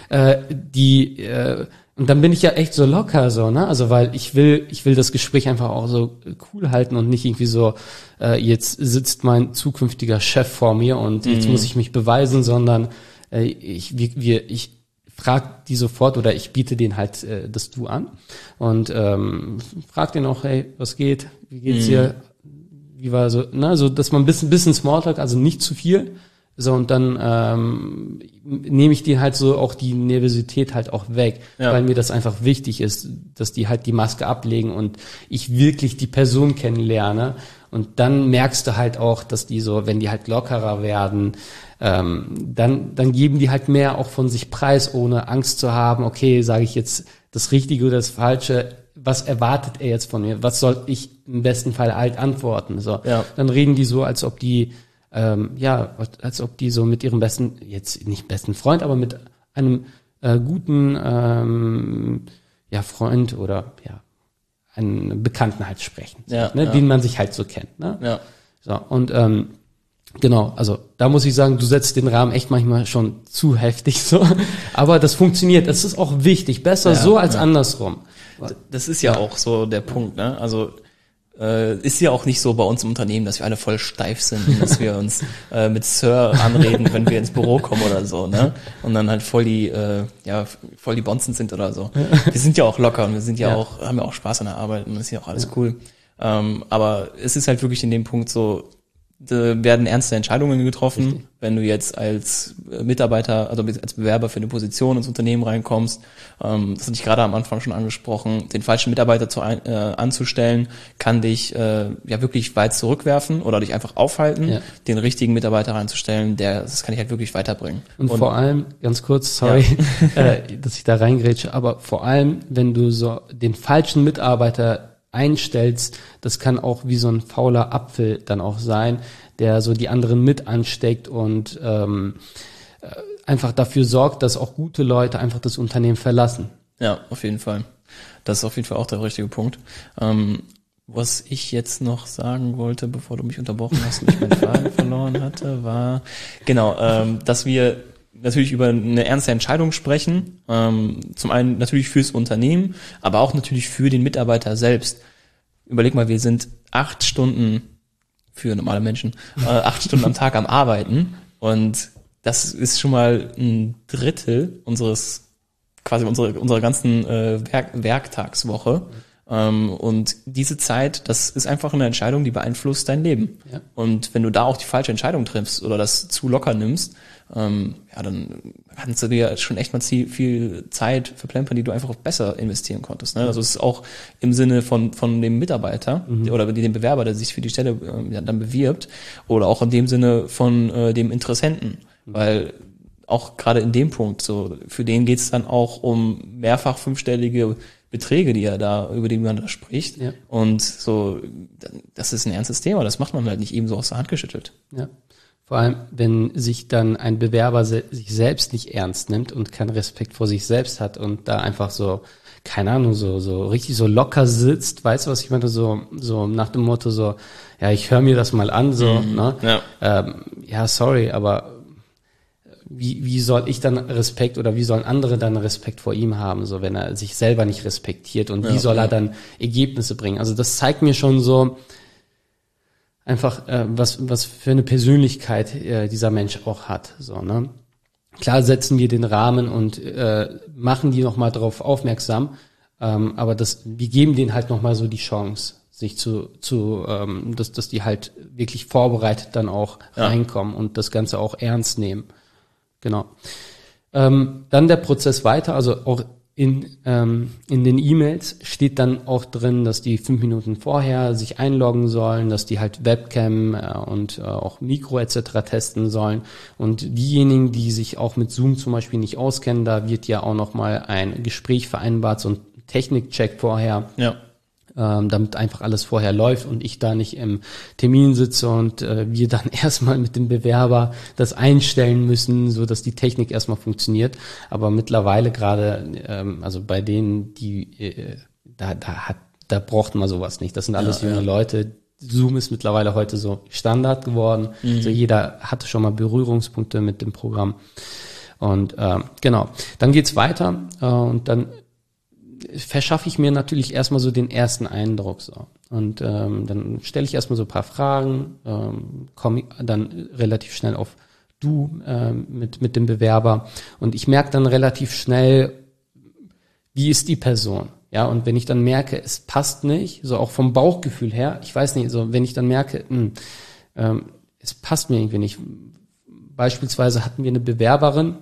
und dann bin ich ja echt so locker so, ne? Also weil ich will das Gespräch einfach auch so cool halten und nicht irgendwie so, jetzt sitzt mein zukünftiger Chef vor mir und jetzt muss ich mich beweisen, sondern ich frage die sofort, oder ich biete denen halt das Du an und frag den auch, hey, was geht? Wie geht's dir? Wie war so, ne? So, dass man ein bisschen Smalltalk, also nicht zu viel. So, und dann nehme ich die halt so auch die Nervosität halt auch weg, weil mir das einfach wichtig ist, dass die halt die Maske ablegen und ich wirklich die Person kennenlerne. Und dann merkst du halt auch, dass die so, wenn die halt lockerer werden, dann geben die halt mehr auch von sich preis, ohne Angst zu haben, okay, sage ich jetzt das Richtige oder das Falsche, was erwartet er jetzt von mir? Was soll ich im besten Fall halt antworten? So, dann reden die so, als ob die als ob die so mit ihrem jetzt nicht besten Freund, aber mit einem guten Freund oder einen Bekannten halt sprechen, den man sich halt so kennt. Ne? Ja. So, und genau, also da muss ich sagen, du setzt den Rahmen echt manchmal schon zu heftig so, aber das funktioniert, das ist auch wichtig, besser so als andersrum. Das ist ja auch so der Punkt, ne? Also ist ja auch nicht so bei uns im Unternehmen, dass wir alle voll steif sind und dass wir uns mit Sir anreden, wenn wir ins Büro kommen oder so, ne? Und dann halt voll die Bonzen sind oder so. Wir sind ja auch locker und wir sind auch, haben ja auch Spaß an der Arbeit und das ist ja auch alles cool. Aber es ist halt wirklich in dem Punkt so, werden ernste Entscheidungen getroffen. Richtig. Wenn du jetzt als Mitarbeiter, also als Bewerber für eine Position ins Unternehmen reinkommst, das hatte ich gerade am Anfang schon angesprochen, den falschen Mitarbeiter anzustellen, kann dich wirklich weit zurückwerfen oder dich einfach aufhalten. Den richtigen Mitarbeiter reinzustellen, das kann dich halt wirklich weiterbringen. Und vor allem, ganz kurz, sorry, dass ich da reingrätsche, aber vor allem, wenn du so den falschen Mitarbeiter einstellst, das kann auch wie so ein fauler Apfel dann auch sein, der so die anderen mit ansteckt und einfach dafür sorgt, dass auch gute Leute einfach das Unternehmen verlassen. Ja, auf jeden Fall. Das ist auf jeden Fall auch der richtige Punkt. Was ich jetzt noch sagen wollte, bevor du mich unterbrochen hast und ich meinen Faden verloren hatte, war, dass wir natürlich über eine ernste Entscheidung sprechen. Zum einen natürlich fürs Unternehmen, aber auch natürlich für den Mitarbeiter selbst. Überleg mal, wir sind 8 Stunden für normale Menschen, 8 Stunden am Tag am Arbeiten und das ist schon mal ein Drittel unserer ganzen Werktagswoche. Und diese Zeit, das ist einfach eine Entscheidung, die beeinflusst dein Leben. Ja. Und wenn du da auch die falsche Entscheidung triffst oder das zu locker nimmst, dann kannst du dir schon echt mal viel Zeit verplempern, die du einfach besser investieren konntest. Ne? Also es ist auch im Sinne von dem Mitarbeiter oder dem Bewerber, der sich für die Stelle dann bewirbt, oder auch in dem Sinne von dem Interessenten, weil auch gerade in dem Punkt, so für den geht's dann auch um mehrfach 5-stellige Beträge, über die man da spricht. Ja. Und so, das ist ein ernstes Thema. Das macht man halt nicht eben so aus der Hand geschüttelt. Ja. Vor allem, wenn sich dann ein Bewerber sich selbst nicht ernst nimmt und keinen Respekt vor sich selbst hat und da einfach so, keine Ahnung, so richtig so locker sitzt, weißt du, was ich meine? So nach dem Motto so, ja, ich höre mir das mal an, so, ne? Ja. Sorry, aber wie soll ich dann Respekt oder wie sollen andere dann Respekt vor ihm haben, so wenn er sich selber nicht respektiert und wie soll er dann Ergebnisse bringen? Also das zeigt mir schon so einfach, was für eine Persönlichkeit dieser Mensch auch hat, so, ne? Klar setzen wir den Rahmen und machen die nochmal darauf aufmerksam, aber wir geben denen halt nochmal so die Chance, sich dass die halt wirklich vorbereitet dann auch reinkommen und das Ganze auch ernst nehmen. Genau. Dann der Prozess weiter, also auch in den E-Mails steht dann auch drin, dass die 5 Minuten vorher sich einloggen sollen, dass die halt Webcam und auch Mikro etc. testen sollen. Und diejenigen, die sich auch mit Zoom zum Beispiel nicht auskennen, da wird ja auch nochmal ein Gespräch vereinbart, so ein Technikcheck vorher. Ja. Damit einfach alles vorher läuft und ich da nicht im Termin sitze und wir dann erstmal mit dem Bewerber das einstellen müssen, so dass die Technik erstmal funktioniert. Aber mittlerweile gerade, also bei denen, die da braucht man sowas nicht. Das sind alles junge Leute. Zoom ist mittlerweile heute so Standard geworden. Also jeder hatte schon mal Berührungspunkte mit dem Programm. Und genau, dann geht's weiter und dann verschaffe ich mir natürlich erstmal so den ersten Eindruck so. Und dann stelle ich erstmal so ein paar Fragen, komme dann relativ schnell auf Du mit dem Bewerber und ich merke dann relativ schnell, wie ist die Person. Ja, und wenn ich dann merke, es passt nicht, so auch vom Bauchgefühl her, ich weiß nicht, so wenn ich dann merke, es passt mir irgendwie nicht. Beispielsweise hatten wir eine Bewerberin,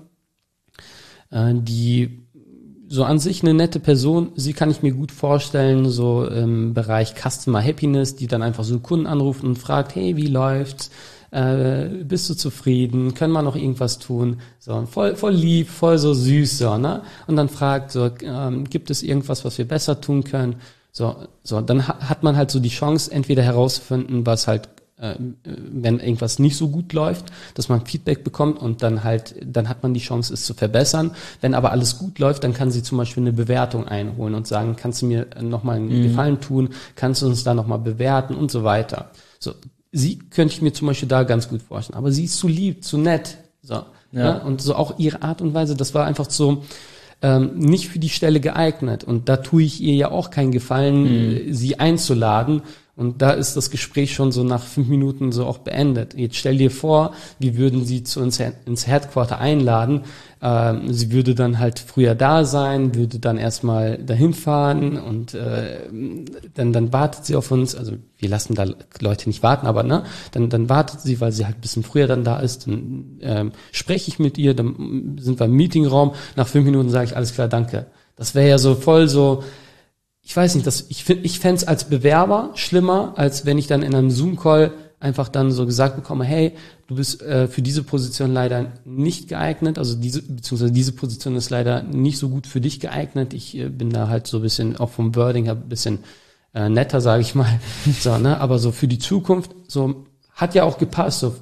die so an sich eine nette Person, sie kann ich mir gut vorstellen, so im Bereich Customer Happiness, die dann einfach so einen Kunden anruft und fragt, hey, wie läuft's? Bist du zufrieden? Können wir noch irgendwas tun? So, voll lieb, voll so süß, so, ne? Und dann fragt so, gibt es irgendwas, was wir besser tun können? So, dann hat man halt so die Chance, entweder herauszufinden, was halt wenn irgendwas nicht so gut läuft, dass man Feedback bekommt und dann hat man die Chance, es zu verbessern. Wenn aber alles gut läuft, dann kann sie zum Beispiel eine Bewertung einholen und sagen, kannst du mir nochmal einen Gefallen tun, kannst du uns da nochmal bewerten und so weiter. So, sie könnte ich mir zum Beispiel da ganz gut vorstellen, aber sie ist zu lieb, zu nett, so, ja. Und so auch ihre Art und Weise, das war einfach so, nicht für die Stelle geeignet und da tue ich ihr ja auch keinen Gefallen, sie einzuladen. Und da ist das Gespräch schon so nach 5 Minuten so auch beendet. Jetzt stell dir vor, wir würden sie zu uns ins Headquarter einladen. Sie würde dann halt früher da sein, würde dann erstmal dahin fahren und dann wartet sie auf uns. Also wir lassen da Leute nicht warten, aber ne, dann wartet sie, weil sie halt ein bisschen früher dann da ist. Dann spreche ich mit ihr, dann sind wir im Meetingraum. Nach 5 Minuten sage ich, alles klar, danke. Das wäre ja so voll so. Ich weiß nicht, ich fände es als Bewerber schlimmer, als wenn ich dann in einem Zoom-Call einfach dann so gesagt bekomme, hey, du bist für diese Position leider nicht geeignet, also diese Position ist leider nicht so gut für dich geeignet. Ich bin da halt so ein bisschen, auch vom Wording her ein bisschen netter, sage ich mal. So, ne? Aber so für die Zukunft, so hat ja auch gepasst, so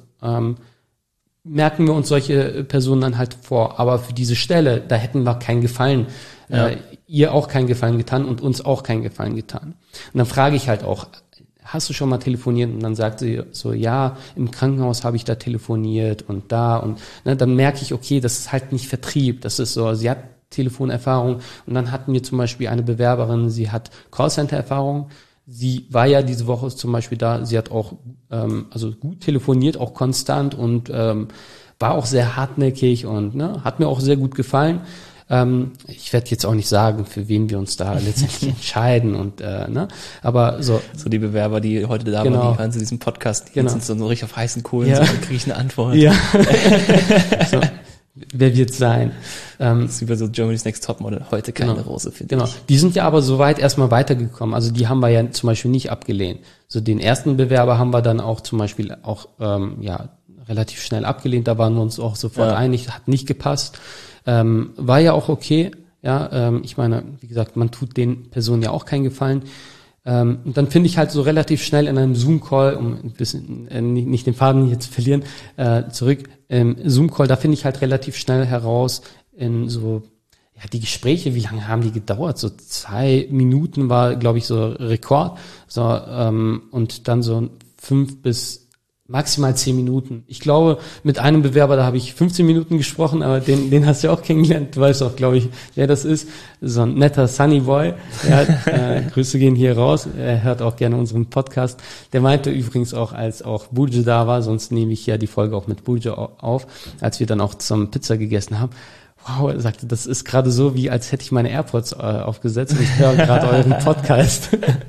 merken wir uns solche Personen dann halt vor. Aber für diese Stelle, da hätten wir keinen Gefallen, ihr auch keinen Gefallen getan und uns auch keinen Gefallen getan. Und dann frage ich halt auch, hast du schon mal telefoniert? Und dann sagt sie so, ja, im Krankenhaus habe ich da telefoniert und da und ne, dann merke ich, okay, das ist halt nicht Vertrieb, das ist so, sie hat Telefonerfahrung und dann hatten wir zum Beispiel eine Bewerberin, sie hat Callcenter-Erfahrung, sie war ja diese Woche zum Beispiel da, sie hat auch also gut telefoniert, auch konstant und war auch sehr hartnäckig und ne, hat mir auch sehr gut gefallen. Ich werde jetzt auch nicht sagen, für wen wir uns da letztendlich entscheiden und ne, aber so die Bewerber, die heute da genau. waren, die hören zu diesem Podcast, die sind so richtig auf heißen Kohlen, ja. So, dann kriege ich eine Antwort. Ja. So, wer wird's sein? Das ist über so Germany's Next Topmodel, heute keine Rose für dich. Genau. Die sind ja aber soweit erstmal weitergekommen, also die haben wir ja zum Beispiel nicht abgelehnt. So den ersten Bewerber haben wir dann auch zum Beispiel auch relativ schnell abgelehnt, da waren wir uns auch sofort einig, hat nicht gepasst. War ja auch okay, ja, ich meine, wie gesagt, man tut den Personen ja auch keinen Gefallen. Und dann finde ich halt so relativ schnell in einem Zoom-Call, um ein bisschen nicht den Faden hier zu verlieren, zurück, Zoom-Call, da finde ich halt relativ schnell heraus in so, ja, die Gespräche, wie lange haben die gedauert? So 2 Minuten war, glaube ich, so Rekord. So, und dann so 5 bis maximal 10 Minuten. Ich glaube, mit einem Bewerber, da habe ich 15 Minuten gesprochen, aber den hast du ja auch kennengelernt. Du weißt auch, glaube ich, wer das ist. So ein netter Sunny Boy. Grüße gehen hier raus. Er hört auch gerne unseren Podcast. Der meinte übrigens auch, als auch Burcu da war, sonst nehme ich ja die Folge auch mit Burcu auf, als wir dann auch zusammen Pizza gegessen haben. Wow, er sagte, das ist gerade so, wie als hätte ich meine AirPods aufgesetzt und ich höre gerade euren Podcast.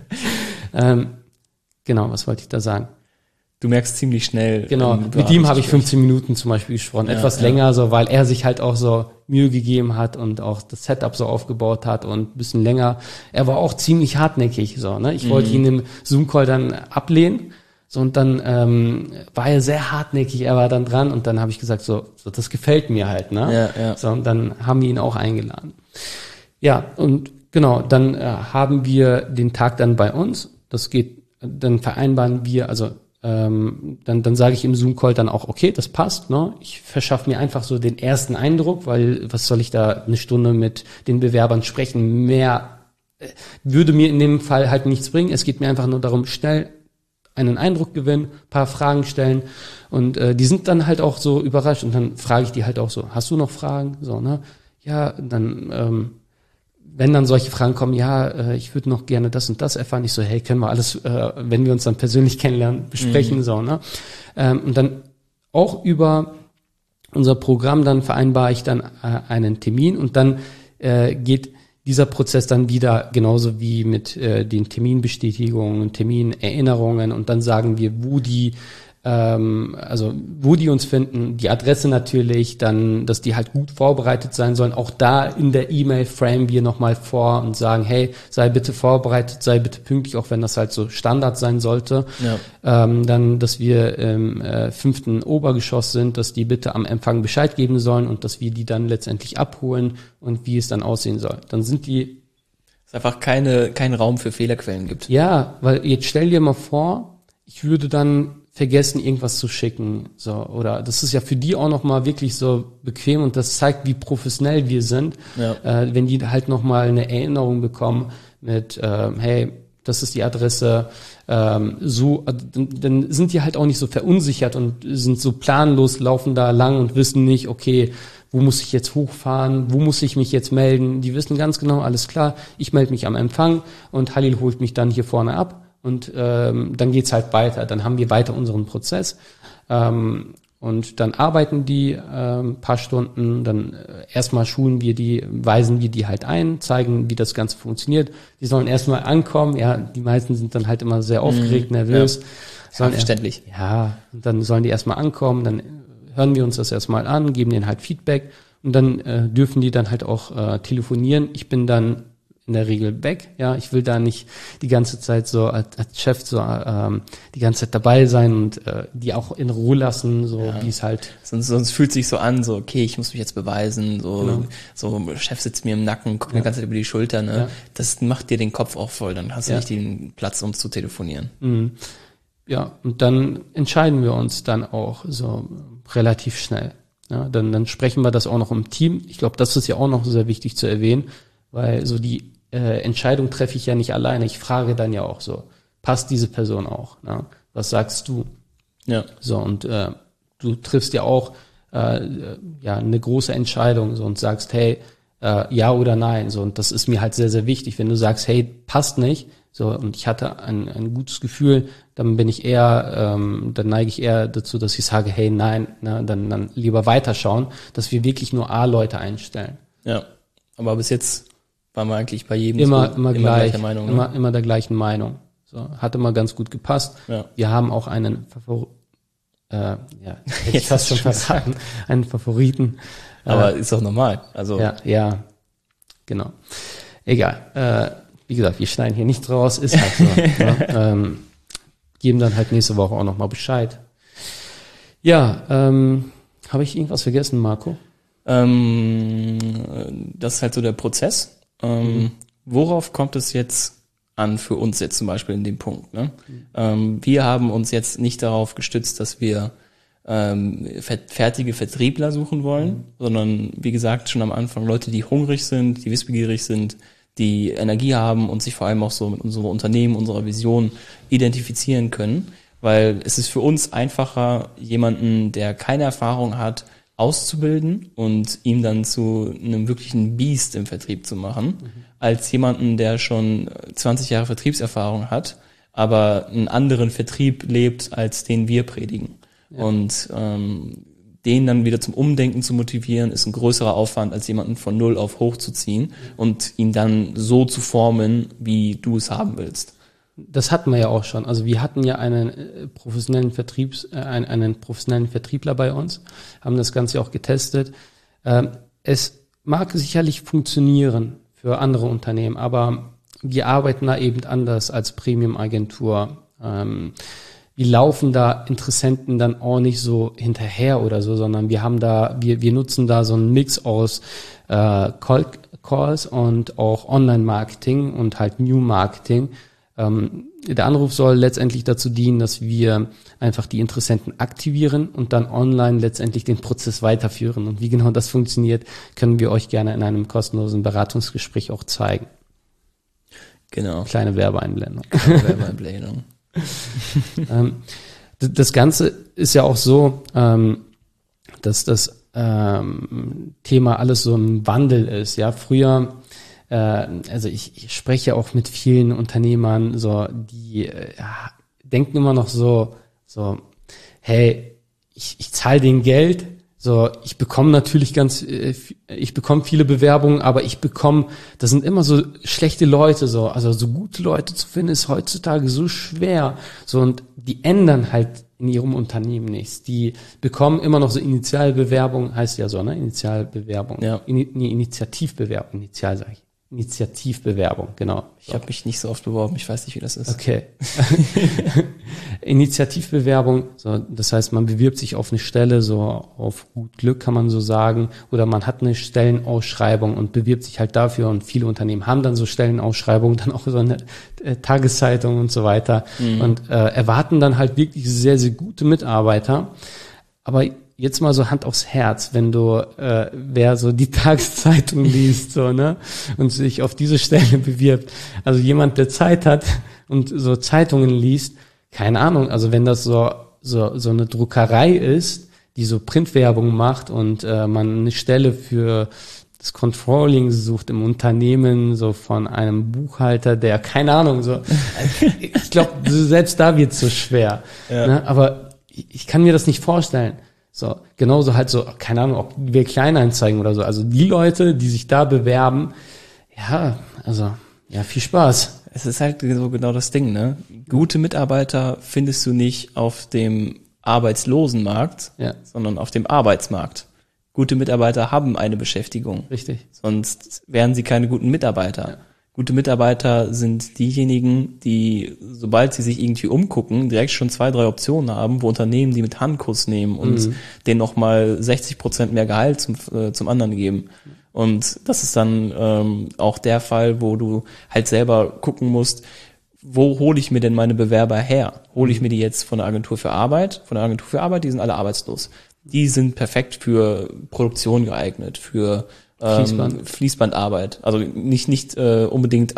Genau, was wollte ich da sagen? Du merkst ziemlich schnell. Genau, mit ihm habe ich 15 Minuten zum Beispiel gesprochen, etwas länger, so, weil er sich halt auch so Mühe gegeben hat und auch das Setup so aufgebaut hat und ein bisschen länger. Er war auch ziemlich hartnäckig, so, ne? Ich wollte ihn im Zoom-Call dann ablehnen, so, und dann war er sehr hartnäckig, er war dann dran und dann habe ich gesagt, so das gefällt mir halt, ne? Ja. So, und dann haben wir ihn auch eingeladen. Ja, und genau, dann haben wir den Tag dann bei uns. Das geht, dann vereinbaren wir, also dann sage ich im Zoom-Call dann auch, okay, das passt, ne? Ich verschaffe mir einfach so den ersten Eindruck, weil was soll ich da eine Stunde mit den Bewerbern sprechen? Mehr würde mir in dem Fall halt nichts bringen. Es geht mir einfach nur darum, schnell einen Eindruck gewinnen, paar Fragen stellen und die sind dann halt auch so überrascht und dann frage ich die halt auch so, hast du noch Fragen? So, ne? Ja, dann wenn dann solche Fragen kommen, ich würde noch gerne das und das erfahren. Ich so, hey, können wir alles, wenn wir uns dann persönlich kennenlernen, besprechen, so, ne? Und dann auch über unser Programm, dann vereinbare ich dann einen Termin und dann geht dieser Prozess dann wieder genauso wie mit den Terminbestätigungen, Terminerinnerungen und dann sagen wir, wo die uns finden, die Adresse natürlich, dann, dass die halt gut vorbereitet sein sollen. Auch da in der E-Mail framen wir nochmal vor und sagen, hey, sei bitte vorbereitet, sei bitte pünktlich, auch wenn das halt so Standard sein sollte. Ja. Dann, dass wir im 5. Obergeschoss sind, dass die bitte am Empfang Bescheid geben sollen und dass wir die dann letztendlich abholen und wie es dann aussehen soll. Dann sind die... Es einfach keinen Raum für Fehlerquellen gibt. Ja, weil jetzt stell dir mal vor, ich würde dann vergessen, irgendwas zu schicken, so, oder das ist ja für die auch nochmal wirklich so bequem und das zeigt, wie professionell wir sind, wenn die halt nochmal eine Erinnerung bekommen mit, hey, das ist die Adresse, dann sind die halt auch nicht so verunsichert und sind so planlos, laufen da lang und wissen nicht, okay, wo muss ich jetzt hochfahren, wo muss ich mich jetzt melden, die wissen ganz genau, alles klar, ich melde mich am Empfang und Halil holt mich dann hier vorne ab. Und dann geht's halt weiter. Dann haben wir weiter unseren Prozess. Und dann arbeiten die paar Stunden. Dann erstmal schulen wir die, weisen wir die halt ein, zeigen, wie das Ganze funktioniert. Die sollen erstmal ankommen. Ja, die meisten sind dann halt immer sehr aufgeregt, nervös. Ja, verständlich. Und dann sollen die erstmal ankommen. Dann hören wir uns das erstmal an, geben denen halt Feedback. Und dann dürfen die dann halt auch telefonieren. Ich bin dann in der Regel weg, ja, ich will da nicht die ganze Zeit so als Chef so die ganze Zeit dabei sein und die auch in Ruhe lassen, so wie es halt. Sonst fühlt sich so an, so okay, ich muss mich jetzt beweisen, so Chef sitzt mir im Nacken, guckt mir die ganze Zeit über die Schulter, ne? Ja. Das macht dir den Kopf auch voll, dann hast du nicht den Platz, um zu telefonieren. Mhm. Ja, und dann entscheiden wir uns dann auch so relativ schnell. Ja, dann sprechen wir das auch noch im Team. Ich glaube, das ist ja auch noch sehr wichtig zu erwähnen, weil so die Entscheidung treffe ich ja nicht alleine. Ich frage dann ja auch so, passt diese Person auch? Ne? Was sagst du? Ja. So, und du triffst ja auch eine große Entscheidung so und sagst, hey, ja oder nein. So, und das ist mir halt sehr, sehr wichtig. Wenn du sagst, hey, passt nicht, so, und ich hatte ein gutes Gefühl, dann bin ich eher, dann neige ich eher dazu, dass ich sage, hey, nein, ne, dann lieber weiterschauen, dass wir wirklich nur A-Leute einstellen. Ja, aber bis jetzt waren wir eigentlich bei jedem immer gleich, Meinung, immer der gleichen Meinung. So, hat immer ganz gut gepasst. Ja. Wir haben auch einen jetzt hast du schon verraten, einen Favoriten. Aber ist doch normal. Also ja, genau. Egal. Wie gesagt, wir schneiden hier nicht raus, ist halt so. Ja, geben dann halt nächste Woche auch nochmal Bescheid. Ja, habe ich irgendwas vergessen, Marco? Das ist halt so der Prozess. Worauf kommt es jetzt an für uns jetzt zum Beispiel in dem Punkt? Ne? Wir haben uns jetzt nicht darauf gestützt, dass wir fertige Vertriebler suchen wollen, sondern wie gesagt schon am Anfang Leute, die hungrig sind, die wissbegierig sind, die Energie haben und sich vor allem auch so mit unserem Unternehmen, unserer Vision identifizieren können. weil es ist für uns einfacher, jemanden, der keine Erfahrung hat, auszubilden und ihm dann zu einem wirklichen Biest im Vertrieb zu machen, als jemanden, der schon 20 Jahre Vertriebserfahrung hat, aber einen anderen Vertrieb lebt, als den wir predigen. Ja. Und den dann wieder zum Umdenken zu motivieren, ist ein größerer Aufwand, als jemanden von null auf hochzuziehen und ihn dann so zu formen, wie du es haben willst. Das hatten wir ja auch schon. Also wir hatten ja einen professionellen Vertriebler bei uns, haben das Ganze auch getestet. Es mag sicherlich funktionieren für andere Unternehmen, aber wir arbeiten da eben anders als Premium-Agentur. Wir laufen da Interessenten dann auch nicht so hinterher oder so, sondern wir nutzen da so einen Mix aus Cold Calls und auch Online-Marketing und halt New-Marketing. Der Anruf soll letztendlich dazu dienen, dass wir einfach die Interessenten aktivieren und dann online letztendlich den Prozess weiterführen. Und wie genau das funktioniert, können wir euch gerne in einem kostenlosen Beratungsgespräch auch zeigen. Genau. Kleine Werbeeinblendung. Das Ganze ist ja auch so, dass das Thema alles so im Wandel ist. Ja, früher, also ich spreche auch mit vielen Unternehmern, so die denken immer noch so, hey, ich zahle denen Geld, so ich bekomme natürlich ich bekomme viele Bewerbungen, aber das sind immer so schlechte Leute, also so gute Leute zu finden ist heutzutage so schwer, so, und die ändern halt in ihrem Unternehmen nichts. Die bekommen immer noch so Initialbewerbung, heißt ja so, ne? Initialbewerbung. Ja. Initiativbewerbung, sage ich. Initiativbewerbung, genau. Ich habe mich nicht so oft beworben, ich weiß nicht, wie das ist. Okay. Initiativbewerbung, so, das heißt, man bewirbt sich auf eine Stelle, so auf gut Glück kann man so sagen, oder man hat eine Stellenausschreibung und bewirbt sich halt dafür, und viele Unternehmen haben dann so Stellenausschreibungen, dann auch so eine Tageszeitung und so weiter und erwarten dann halt wirklich sehr, sehr gute Mitarbeiter. Aber jetzt mal so Hand aufs Herz, wenn du, wer so die Tageszeitung liest, so, ne, und sich auf diese Stelle bewirbt, also jemand, der Zeit hat und so Zeitungen liest, keine Ahnung, also wenn das so eine Druckerei ist, die so Printwerbung macht und man eine Stelle für das Controlling sucht im Unternehmen, so von einem Buchhalter, der, keine Ahnung, so, ich glaube, selbst da wird's so schwer, ja. Ne? Aber ich kann mir das nicht vorstellen. So, genauso halt so, keine Ahnung, ob wir Kleinanzeigen oder so. Also die Leute, die sich da bewerben, viel Spaß. Es ist halt so genau das Ding, ne? Gute Mitarbeiter findest du nicht auf dem Arbeitslosenmarkt, sondern auf dem Arbeitsmarkt. Gute Mitarbeiter haben eine Beschäftigung. Richtig. Sonst wären sie keine guten Mitarbeiter. Ja. Gute Mitarbeiter sind diejenigen, die, sobald sie sich irgendwie umgucken, direkt schon 2-3 Optionen haben, wo Unternehmen die mit Handkuss nehmen und denen nochmal 60% mehr Gehalt zum anderen geben. Und das ist dann auch der Fall, wo du halt selber gucken musst, wo hole ich mir denn meine Bewerber her? Hole ich mir die jetzt von der Agentur für Arbeit? Von der Agentur für Arbeit, die sind alle arbeitslos. Die sind perfekt für Produktion geeignet, für Fließbandarbeit. Also nicht unbedingt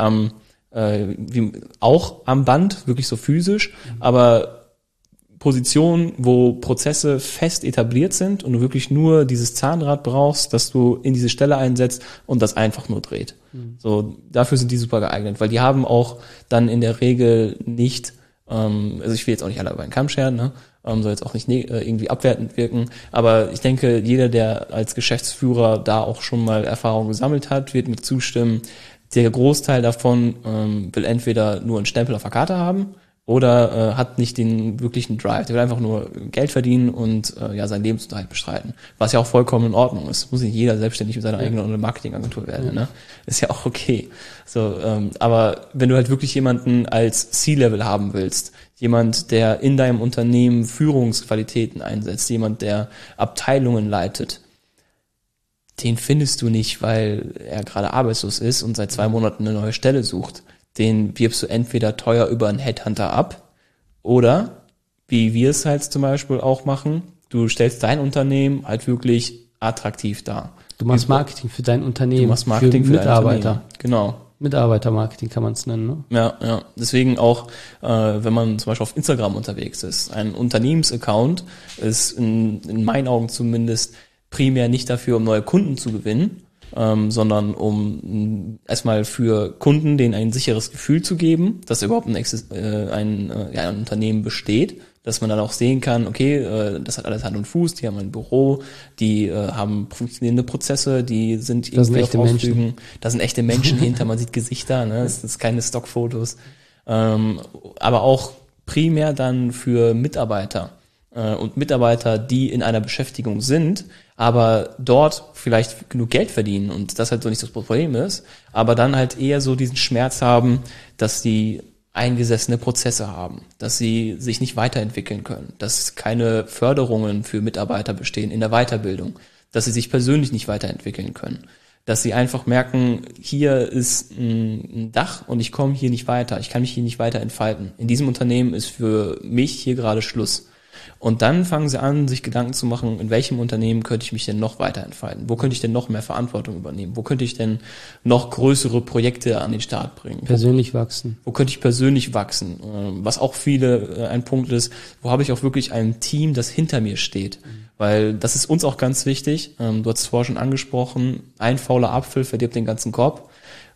auch am Band, wirklich so physisch, aber Positionen, wo Prozesse fest etabliert sind und du wirklich nur dieses Zahnrad brauchst, das du in diese Stelle einsetzt und das einfach nur dreht. So, dafür sind die super geeignet, weil die haben auch dann in der Regel nicht, also ich will jetzt auch nicht alle über einen Kamm scheren, ne? Soll jetzt auch nicht irgendwie abwertend wirken, aber ich denke, jeder, der als Geschäftsführer da auch schon mal Erfahrung gesammelt hat, wird mir zustimmen, der Großteil davon will entweder nur einen Stempel auf der Karte haben oder hat nicht den wirklichen Drive, der will einfach nur Geld verdienen und seinen Lebensunterhalt bestreiten, was ja auch vollkommen in Ordnung ist. Muss nicht jeder selbstständig mit seiner eigenen Marketingagentur werden, ne? Ist ja auch okay. So, aber wenn du halt wirklich jemanden als C-Level haben willst, jemand, der in deinem Unternehmen Führungsqualitäten einsetzt, jemand, der Abteilungen leitet, den findest du nicht, weil er gerade arbeitslos ist und seit 2 Monaten eine neue Stelle sucht. Den wirbst du entweder teuer über einen Headhunter ab oder, wie wir es halt zum Beispiel auch machen, du stellst dein Unternehmen halt wirklich attraktiv dar. Du machst Marketing für dein Unternehmen, du machst Marketing für Mitarbeiter. Genau. Mitarbeitermarketing kann man es nennen, ne? Ja. Deswegen auch, wenn man zum Beispiel auf Instagram unterwegs ist, ein Unternehmensaccount ist in meinen Augen zumindest primär nicht dafür, um neue Kunden zu gewinnen, sondern um erstmal für Kunden denen ein sicheres Gefühl zu geben, dass überhaupt ein Unternehmen besteht, dass man dann auch sehen kann, okay, das hat alles Hand und Fuß, die haben ein Büro, die haben funktionierende Prozesse, die sind irgendwie auf Ausflügen, da sind echte Menschen hinter, man sieht Gesichter, ne? Das ist keine Stockfotos, aber auch primär dann für Mitarbeiter und Mitarbeiter, die in einer Beschäftigung sind, aber dort vielleicht genug Geld verdienen und das halt so nicht das Problem ist, aber dann halt eher so diesen Schmerz haben, dass die eingesessene Prozesse haben, dass sie sich nicht weiterentwickeln können, dass keine Förderungen für Mitarbeiter bestehen in der Weiterbildung, dass sie sich persönlich nicht weiterentwickeln können, dass sie einfach merken, hier ist ein Dach und ich komme hier nicht weiter, ich kann mich hier nicht weiter entfalten. In diesem Unternehmen ist für mich hier gerade Schluss. Und dann fangen sie an, sich Gedanken zu machen, in welchem Unternehmen könnte ich mich denn noch weiter entfalten? Wo könnte ich denn noch mehr Verantwortung übernehmen? Wo könnte ich denn noch größere Projekte an den Start bringen? Persönlich wachsen. Wo könnte ich persönlich wachsen? Was auch viele ein Punkt ist, wo habe ich auch wirklich ein Team, das hinter mir steht? Weil das ist uns auch ganz wichtig. Du hast es vorher schon angesprochen, ein fauler Apfel verdirbt den ganzen Korb.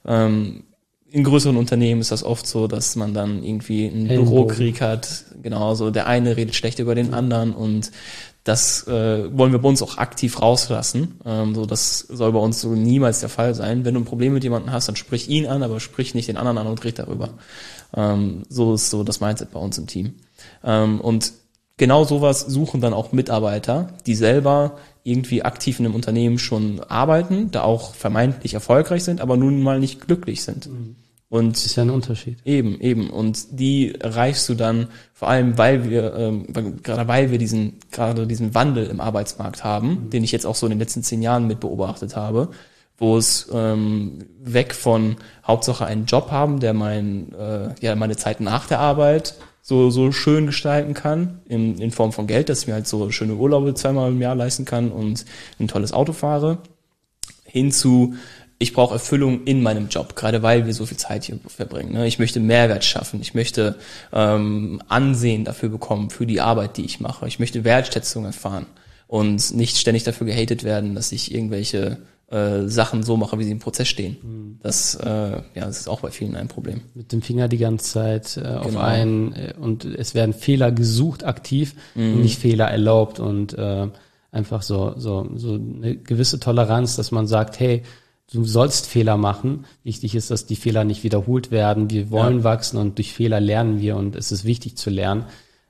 In größeren Unternehmen ist das oft so, dass man dann irgendwie einen Bürokrieg hat. Genau, so der eine redet schlecht über den anderen und das wollen wir bei uns auch aktiv rauslassen. So, das soll bei uns so niemals der Fall sein. Wenn du ein Problem mit jemandem hast, dann sprich ihn an, aber sprich nicht den anderen an und red darüber. So ist so das Mindset bei uns im Team. Und genau sowas suchen dann auch Mitarbeiter, die selber irgendwie aktiv in einem Unternehmen schon arbeiten, da auch vermeintlich erfolgreich sind, aber nun mal nicht glücklich sind. Und das ist ja ein Unterschied. Eben. Und die erreichst du dann vor allem, weil wir diesen Wandel im Arbeitsmarkt haben, den ich jetzt auch so in den letzten 10 Jahren mit beobachtet habe, wo es weg von Hauptsache einen Job haben, der meine Zeit nach der Arbeit so schön gestalten kann, in Form von Geld, dass ich mir halt so schöne Urlaube 2-mal im Jahr leisten kann und ein tolles Auto fahre, hinzu, ich brauche Erfüllung in meinem Job, gerade weil wir so viel Zeit hier verbringen. Ne? Ich möchte Mehrwert schaffen, ich möchte Ansehen dafür bekommen, für die Arbeit, die ich mache. Ich möchte Wertschätzung erfahren und nicht ständig dafür gehatet werden, dass ich irgendwelche Sachen so mache, wie sie im Prozess stehen. Das ist auch bei vielen ein Problem. Mit dem Finger die ganze Zeit auf einen und es werden Fehler gesucht aktiv und nicht Fehler erlaubt und einfach so eine gewisse Toleranz, dass man sagt, hey, du sollst Fehler machen. Wichtig ist, dass die Fehler nicht wiederholt werden. Wir wollen wachsen und durch Fehler lernen wir und es ist wichtig zu lernen.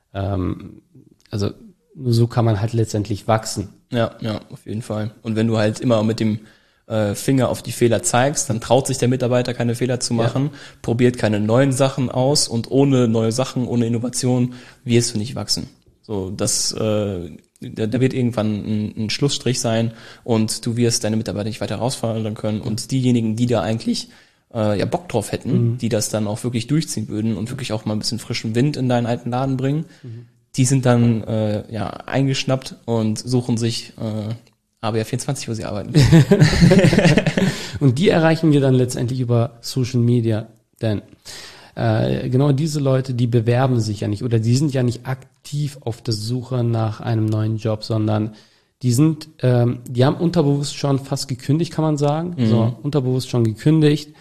Also nur so kann man halt letztendlich wachsen. Ja, auf jeden Fall. Und wenn du halt immer mit dem Finger auf die Fehler zeigst, dann traut sich der Mitarbeiter keine Fehler zu machen, probiert keine neuen Sachen aus und ohne neue Sachen, ohne Innovation wirst du nicht wachsen. So, da wird irgendwann ein Schlussstrich sein und du wirst deine Mitarbeiter nicht weiter herausfordern können und diejenigen, die da eigentlich Bock drauf hätten, die das dann auch wirklich durchziehen würden und wirklich auch mal ein bisschen frischen Wind in deinen alten Laden bringen, die sind dann eingeschnappt und suchen sich ABR24, wo sie arbeiten. Und die erreichen wir dann letztendlich über Social Media, denn genau diese Leute, die bewerben sich ja nicht oder die sind ja nicht aktiv auf der Suche nach einem neuen Job, sondern die haben unterbewusst schon fast gekündigt, kann man sagen, unterbewusst schon gekündigt,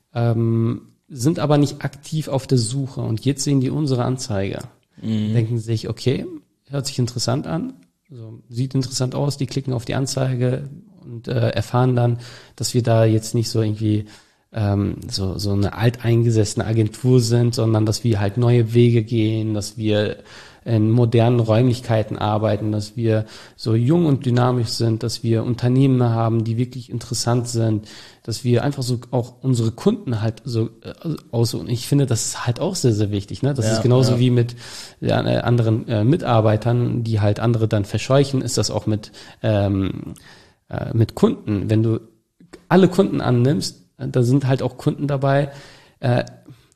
sind aber nicht aktiv auf der Suche und jetzt sehen die unsere Anzeige. Denken sich, okay, hört sich interessant an, sieht interessant aus, die klicken auf die Anzeige und erfahren dann, dass wir da jetzt nicht so irgendwie so eine alteingesessene Agentur sind, sondern dass wir halt neue Wege gehen, dass wir in modernen Räumlichkeiten arbeiten, dass wir so jung und dynamisch sind, dass wir Unternehmen haben, die wirklich interessant sind, dass wir einfach so auch unsere Kunden halt so und ich finde, das ist halt auch sehr, sehr wichtig, ne? Das ist genauso wie mit anderen Mitarbeitern, die halt andere dann verscheuchen, ist das auch mit Kunden. Wenn du alle Kunden annimmst, da sind halt auch Kunden dabei,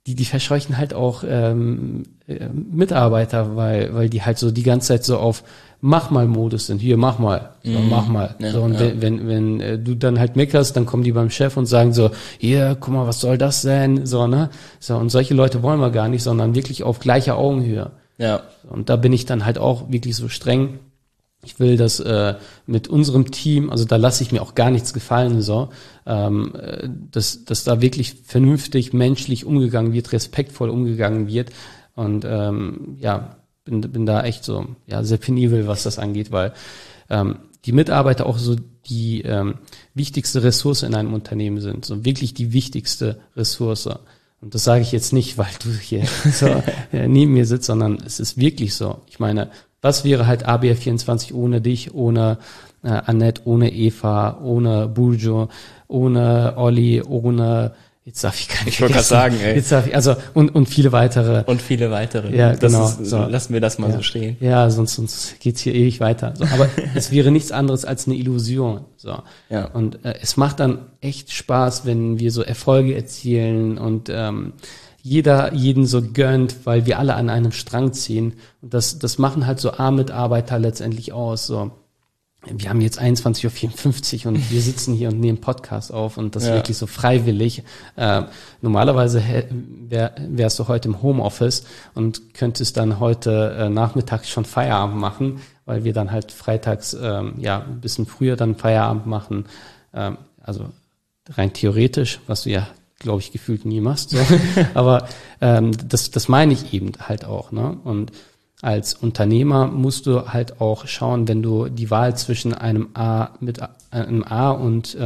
die verscheuchen halt auch Mitarbeiter, weil die halt so die ganze Zeit so auf mach mal Modus sind. Hier, mach mal. So, mach mal. Ja, so, und wenn du dann halt meckerst, dann kommen die beim Chef und sagen so, hier, guck mal, was soll das sein? So, ne? So, und solche Leute wollen wir gar nicht, sondern wirklich auf gleicher Augenhöhe. Ja. Und da bin ich dann halt auch wirklich so streng. Ich will, dass mit unserem Team, also da lasse ich mir auch gar nichts gefallen, so, dass da wirklich vernünftig, menschlich umgegangen wird, respektvoll umgegangen wird. Und bin da echt so sehr penibel, was das angeht, weil die Mitarbeiter auch so die wichtigste Ressource in einem Unternehmen sind, so wirklich die wichtigste Ressource. Und das sage ich jetzt nicht, weil du hier so neben mir sitzt, sondern es ist wirklich so. Ich meine, was wäre halt ABF24 ohne dich, ohne Annette, ohne Eva, ohne Burjo, ohne Olli, ohne, jetzt darf ich gar nicht. Ich wollte gerade sagen, ey. Jetzt darf ich, also, und viele weitere. Und viele weitere. Ja, das genau. Ist, so. Lassen wir das mal so stehen. Ja, sonst geht's hier ewig weiter. So, aber es wäre nichts anderes als eine Illusion. So. Ja. Und es macht dann echt Spaß, wenn wir so Erfolge erzielen und jeder jeden so gönnt, weil wir alle an einem Strang ziehen. Und das machen halt so A-Mitarbeiter letztendlich aus. So, wir haben jetzt 21:54 Uhr und wir sitzen hier und nehmen Podcast auf und das wirklich so freiwillig. Normalerweise wärst du heute im Homeoffice und könntest dann heute nachmittags schon Feierabend machen, weil wir dann halt freitags ein bisschen früher dann Feierabend machen. Also rein theoretisch, was du ja, glaube ich, gefühlt nie machst. So. Aber das meine ich eben halt auch. Ne? Und als Unternehmer musst du halt auch schauen, wenn du die Wahl zwischen einem A und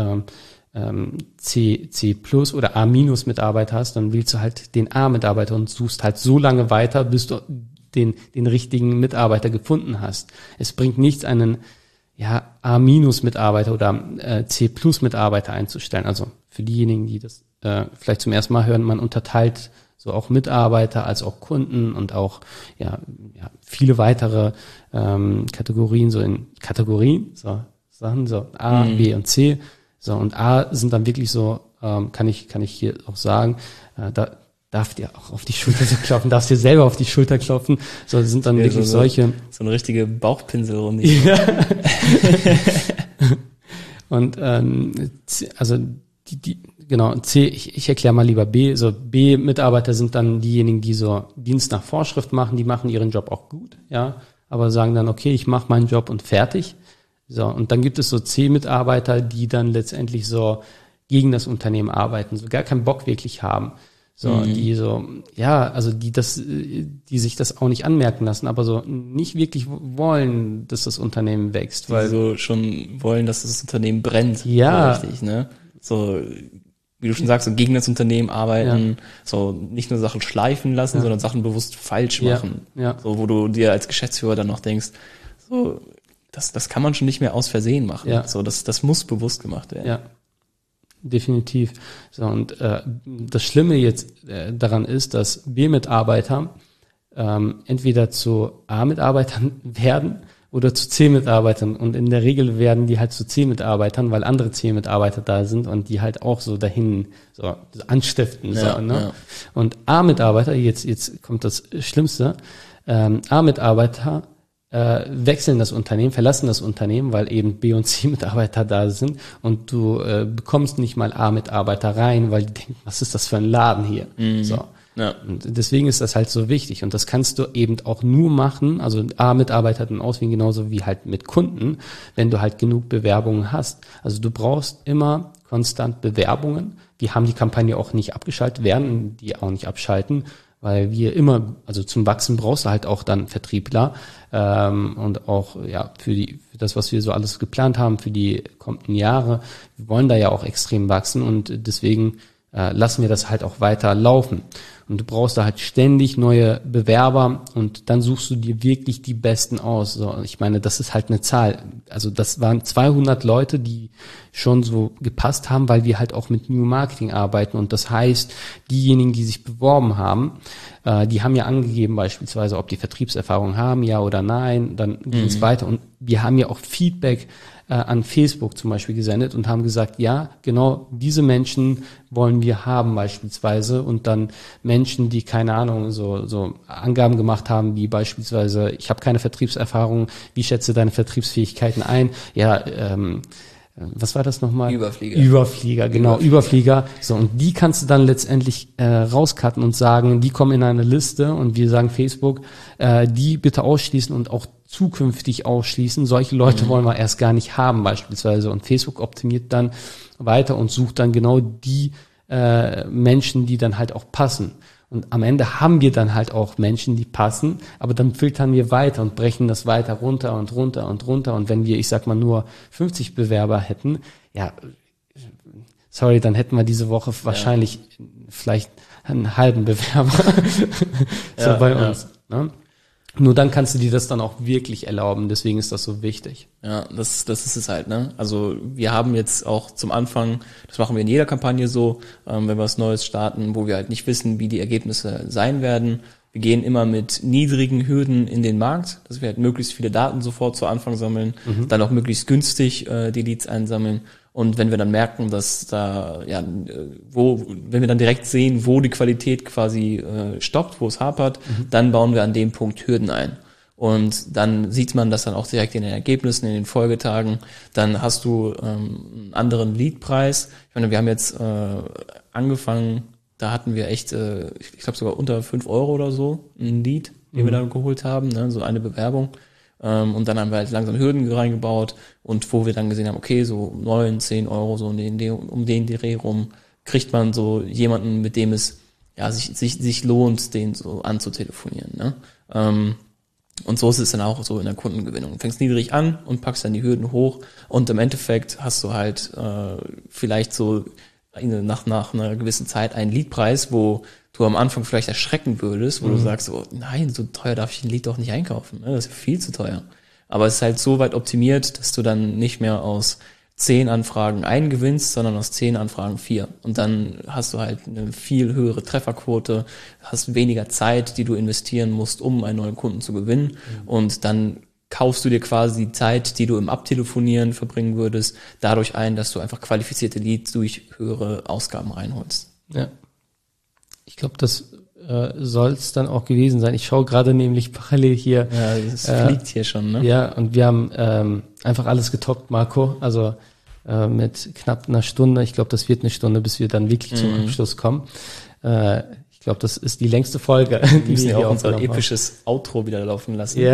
C plus oder A minus Mitarbeiter hast, dann wählst du halt den A Mitarbeiter und suchst halt so lange weiter, bis du den richtigen Mitarbeiter gefunden hast. Es bringt nichts, einen A minus Mitarbeiter oder C plus Mitarbeiter einzustellen. Also für diejenigen, die das vielleicht zum ersten Mal hören, man unterteilt so auch Mitarbeiter als auch Kunden und auch viele weitere Kategorien, so in Kategorien, so Sachen, so A, B und C. So, und A sind dann wirklich so, kann ich hier auch sagen, da darf dir auch auf die Schulter so klopfen, darfst dir selber auf die Schulter klopfen. So sind dann wirklich solche. So eine richtige Bauchpinselrunde. Ja. Und also genau, C, ich erkläre mal lieber B. So B-Mitarbeiter sind dann diejenigen, die so Dienst nach Vorschrift machen, die machen ihren Job auch gut, ja, aber sagen dann, okay, ich mache meinen Job und fertig. So, und dann gibt es so C-Mitarbeiter, die dann letztendlich so gegen das Unternehmen arbeiten, so gar keinen Bock wirklich haben. So, die so, also die sich das auch nicht anmerken lassen, aber so nicht wirklich wollen, dass das Unternehmen wächst. Weil so schon wollen, dass das Unternehmen brennt. Ja. So richtig, ne? So, wie du schon sagst, so gegen das Unternehmen arbeiten, so nicht nur Sachen schleifen lassen, sondern Sachen bewusst falsch machen. Ja. So, wo du dir als Geschäftsführer dann noch denkst, so, das kann man schon nicht mehr aus Versehen machen. Ja. So, das muss bewusst gemacht werden. Ja. Definitiv. So, und das Schlimme jetzt daran ist, dass B-Mitarbeiter entweder zu A-Mitarbeitern werden oder zu C-Mitarbeitern. Und in der Regel werden die halt zu C-Mitarbeitern, weil andere C-Mitarbeiter da sind und die halt auch so dahin so anstiften. Ja, so, ne? Ja. Und A-Mitarbeiter, jetzt kommt das Schlimmste, A-Mitarbeiter wechseln das Unternehmen, verlassen das Unternehmen, weil eben B- und C-Mitarbeiter da sind und du bekommst nicht mal A-Mitarbeiter rein, weil die denken, was ist das für ein Laden hier? So. Ja. Und deswegen ist das halt so wichtig und das kannst du eben auch nur machen, also A-Mitarbeiter dann auswählen, genauso wie halt mit Kunden, wenn du halt genug Bewerbungen hast. Also du brauchst immer konstant Bewerbungen. Wir haben die Kampagne auch nicht abgeschaltet, werden die auch nicht abschalten, weil wir immer, also zum Wachsen brauchst du halt auch dann Vertriebler und auch für das, was wir so alles geplant haben für die kommenden Jahre. Wir wollen da ja auch extrem wachsen und deswegen lassen wir das halt auch weiter laufen. Und du brauchst da halt ständig neue Bewerber und dann suchst du dir wirklich die Besten aus. So, ich meine, das ist halt eine Zahl. Also das waren 200 Leute, die schon so gepasst haben, weil wir halt auch mit New Marketing arbeiten. Und das heißt, diejenigen, die sich beworben haben, die haben ja angegeben beispielsweise, ob die Vertriebserfahrung haben, ja oder nein. Dann ging es weiter. Und wir haben ja auch Feedback an Facebook zum Beispiel gesendet und haben gesagt, ja, genau diese Menschen wollen wir haben beispielsweise und dann Menschen, Menschen, die, keine Ahnung, so Angaben gemacht haben, wie beispielsweise, ich habe keine Vertriebserfahrung, wie schätze deine Vertriebsfähigkeiten ein? Ja, was war das nochmal? Überflieger, genau, Überflieger. So, und die kannst du dann letztendlich rauscutten und sagen, die kommen in eine Liste und wir sagen Facebook, die bitte ausschließen und auch zukünftig ausschließen. Solche Leute wollen wir erst gar nicht haben beispielsweise. Und Facebook optimiert dann weiter und sucht dann genau die Menschen, die dann halt auch passen. Und am Ende haben wir dann halt auch Menschen, die passen, aber dann filtern wir weiter und brechen das weiter runter und runter und runter. Und wenn wir, ich sag mal, nur 50 Bewerber hätten, ja, sorry, dann hätten wir diese Woche wahrscheinlich vielleicht einen halben Bewerber so bei uns. Ne? Nur dann kannst du dir das dann auch wirklich erlauben, deswegen ist das so wichtig. Ja, das ist es halt, ne? Also wir haben jetzt auch zum Anfang, das machen wir in jeder Kampagne so, wenn wir was Neues starten, wo wir halt nicht wissen, wie die Ergebnisse sein werden. Wir gehen immer mit niedrigen Hürden in den Markt, dass wir halt möglichst viele Daten sofort zu Anfang sammeln, dann auch möglichst günstig die Leads einsammeln. Und wenn wir dann merken, dass da, wenn wir dann direkt sehen, wo die Qualität quasi stoppt, wo es hapert, dann bauen wir an dem Punkt Hürden ein. Und dann sieht man das dann auch direkt in den Ergebnissen, in den Folgetagen. Dann hast du einen anderen Leadpreis. Ich meine, wir haben jetzt angefangen, da hatten wir echt, ich glaube sogar unter 5 Euro oder so, ein Lead, den wir dann geholt haben, ne, so eine Bewerbung. Und dann haben wir halt langsam Hürden reingebaut und wo wir dann gesehen haben, okay, so 9, 10 Euro, so um den Dreh rum, kriegt man so jemanden, mit dem es sich lohnt, den so anzutelefonieren. Ne? Und so ist es dann auch so in der Kundengewinnung. Du fängst niedrig an und packst dann die Hürden hoch und im Endeffekt hast du halt vielleicht so nach einer gewissen Zeit einen Leadpreis, wo du am Anfang vielleicht erschrecken würdest, wo du sagst, oh nein, so teuer darf ich ein Lead doch nicht einkaufen, ne? Das ist ja viel zu teuer. Aber es ist halt so weit optimiert, dass du dann nicht mehr aus 10 Anfragen einen gewinnst, sondern aus 10 Anfragen 4. Und dann hast du halt eine viel höhere Trefferquote, hast weniger Zeit, die du investieren musst, um einen neuen Kunden zu gewinnen. Und dann kaufst du dir quasi die Zeit, die du im Abtelefonieren verbringen würdest, dadurch ein, dass du einfach qualifizierte Leads durch höhere Ausgaben reinholst. Ja. Ich glaube, das soll es dann auch gewesen sein. Ich schaue gerade nämlich parallel hier. Ja, das fliegt hier schon, ne? Ja, und wir haben einfach alles getoppt, Marco. Also mit knapp einer Stunde. Ich glaube, das wird eine Stunde, bis wir dann wirklich zum Abschluss kommen. Ich glaube, das ist die längste Folge. Wir müssen ja auch unser episches Outro wieder laufen lassen. Ja,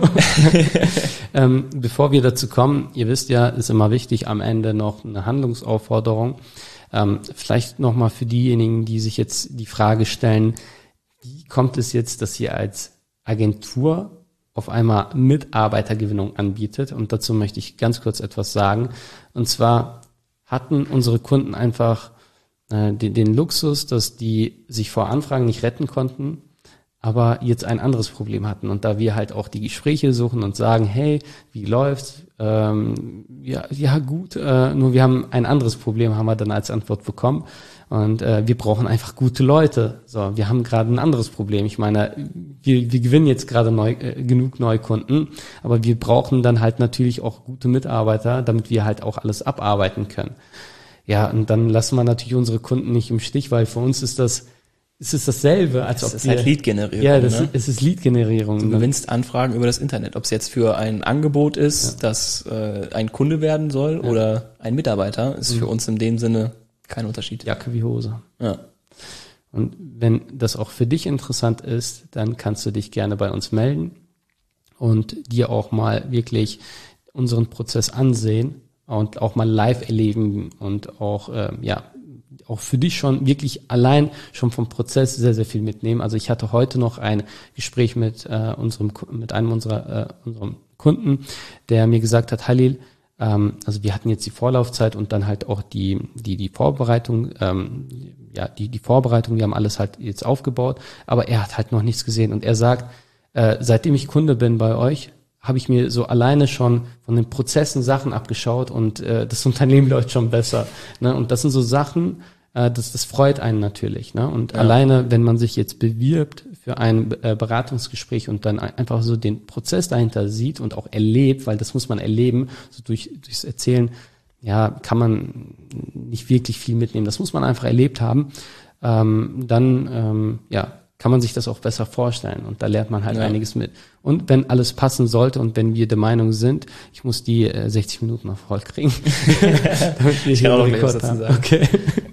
genau. Bevor wir dazu kommen, ihr wisst ja, ist immer wichtig, am Ende noch eine Handlungsaufforderung. Vielleicht nochmal für diejenigen, die sich jetzt die Frage stellen, wie kommt es jetzt, dass ihr als Agentur auf einmal Mitarbeitergewinnung anbietet? Und dazu möchte ich ganz kurz etwas sagen. Und zwar hatten unsere Kunden einfach den Luxus, dass die sich vor Anfragen nicht retten konnten, aber jetzt ein anderes Problem hatten. Und da wir halt auch die Gespräche suchen und sagen, hey, wie läuft's? Ja gut, nur wir haben ein anderes Problem, haben wir dann als Antwort bekommen. Und wir brauchen einfach gute Leute. So, wir haben gerade ein anderes Problem. Ich meine, wir gewinnen jetzt gerade genug Neukunden, aber wir brauchen dann halt natürlich auch gute Mitarbeiter, damit wir halt auch alles abarbeiten können. Ja, und dann lassen wir natürlich unsere Kunden nicht im Stich, weil für uns ist es dasselbe, als ob es ist halt Lead-Generierung. Ja, es ist Lead-Generierung. Du gewinnst Anfragen über das Internet. Ob es jetzt für ein Angebot ist, das ein Kunde werden soll oder ein Mitarbeiter, ist für uns in dem Sinne kein Unterschied. Jacke wie Hose. Ja. Und wenn das auch für dich interessant ist, dann kannst du dich gerne bei uns melden und dir auch mal wirklich unseren Prozess ansehen und auch mal live erleben und auch auch für dich schon wirklich allein schon vom Prozess sehr, sehr viel mitnehmen. Also ich hatte heute noch ein Gespräch mit einem unserer Kunden, der mir gesagt hat, Halil, also wir hatten jetzt die Vorlaufzeit und dann halt auch die Vorbereitung, die Vorbereitung, wir haben alles halt jetzt aufgebaut, aber er hat halt noch nichts gesehen und er sagt, seitdem ich Kunde bin bei euch, habe ich mir so alleine schon von den Prozessen Sachen abgeschaut und das Unternehmen läuft schon besser. Ne? Und das sind so Sachen, das freut einen natürlich. Ne? Und alleine, wenn man sich jetzt bewirbt für ein Beratungsgespräch und dann einfach so den Prozess dahinter sieht und auch erlebt, weil das muss man erleben, so durchs Erzählen, ja, kann man nicht wirklich viel mitnehmen. Das muss man einfach erlebt haben. dann kann man sich das auch besser vorstellen und da lernt man halt einiges mit. Und wenn alles passen sollte und wenn wir der Meinung sind, ich muss die 60 Minuten noch voll kriegen, damit wir hier einen Rekord haben. Okay.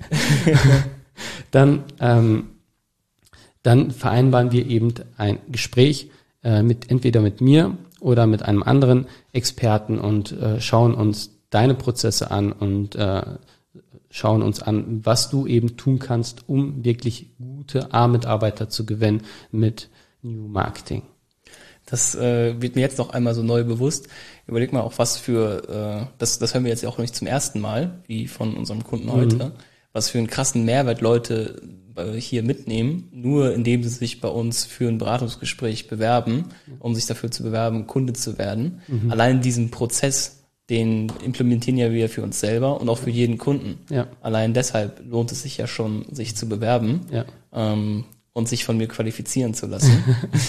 Dann vereinbaren wir eben ein Gespräch entweder mit mir oder mit einem anderen Experten und schauen uns deine Prozesse an und schauen uns an, was du eben tun kannst, um wirklich gute A-Mitarbeiter zu gewinnen mit New Marketing. Das wird mir jetzt noch einmal so neu bewusst. Überleg mal auch, was für, das hören wir jetzt auch nicht zum ersten Mal, wie von unserem Kunden heute, was für einen krassen Mehrwert Leute hier mitnehmen, nur indem sie sich bei uns für ein Beratungsgespräch bewerben, um sich dafür zu bewerben, Kunde zu werden. Allein diesen Prozess, den implementieren ja wir für uns selber und auch für jeden Kunden. Ja. Allein deshalb lohnt es sich ja schon, sich zu bewerben und sich von mir qualifizieren zu lassen.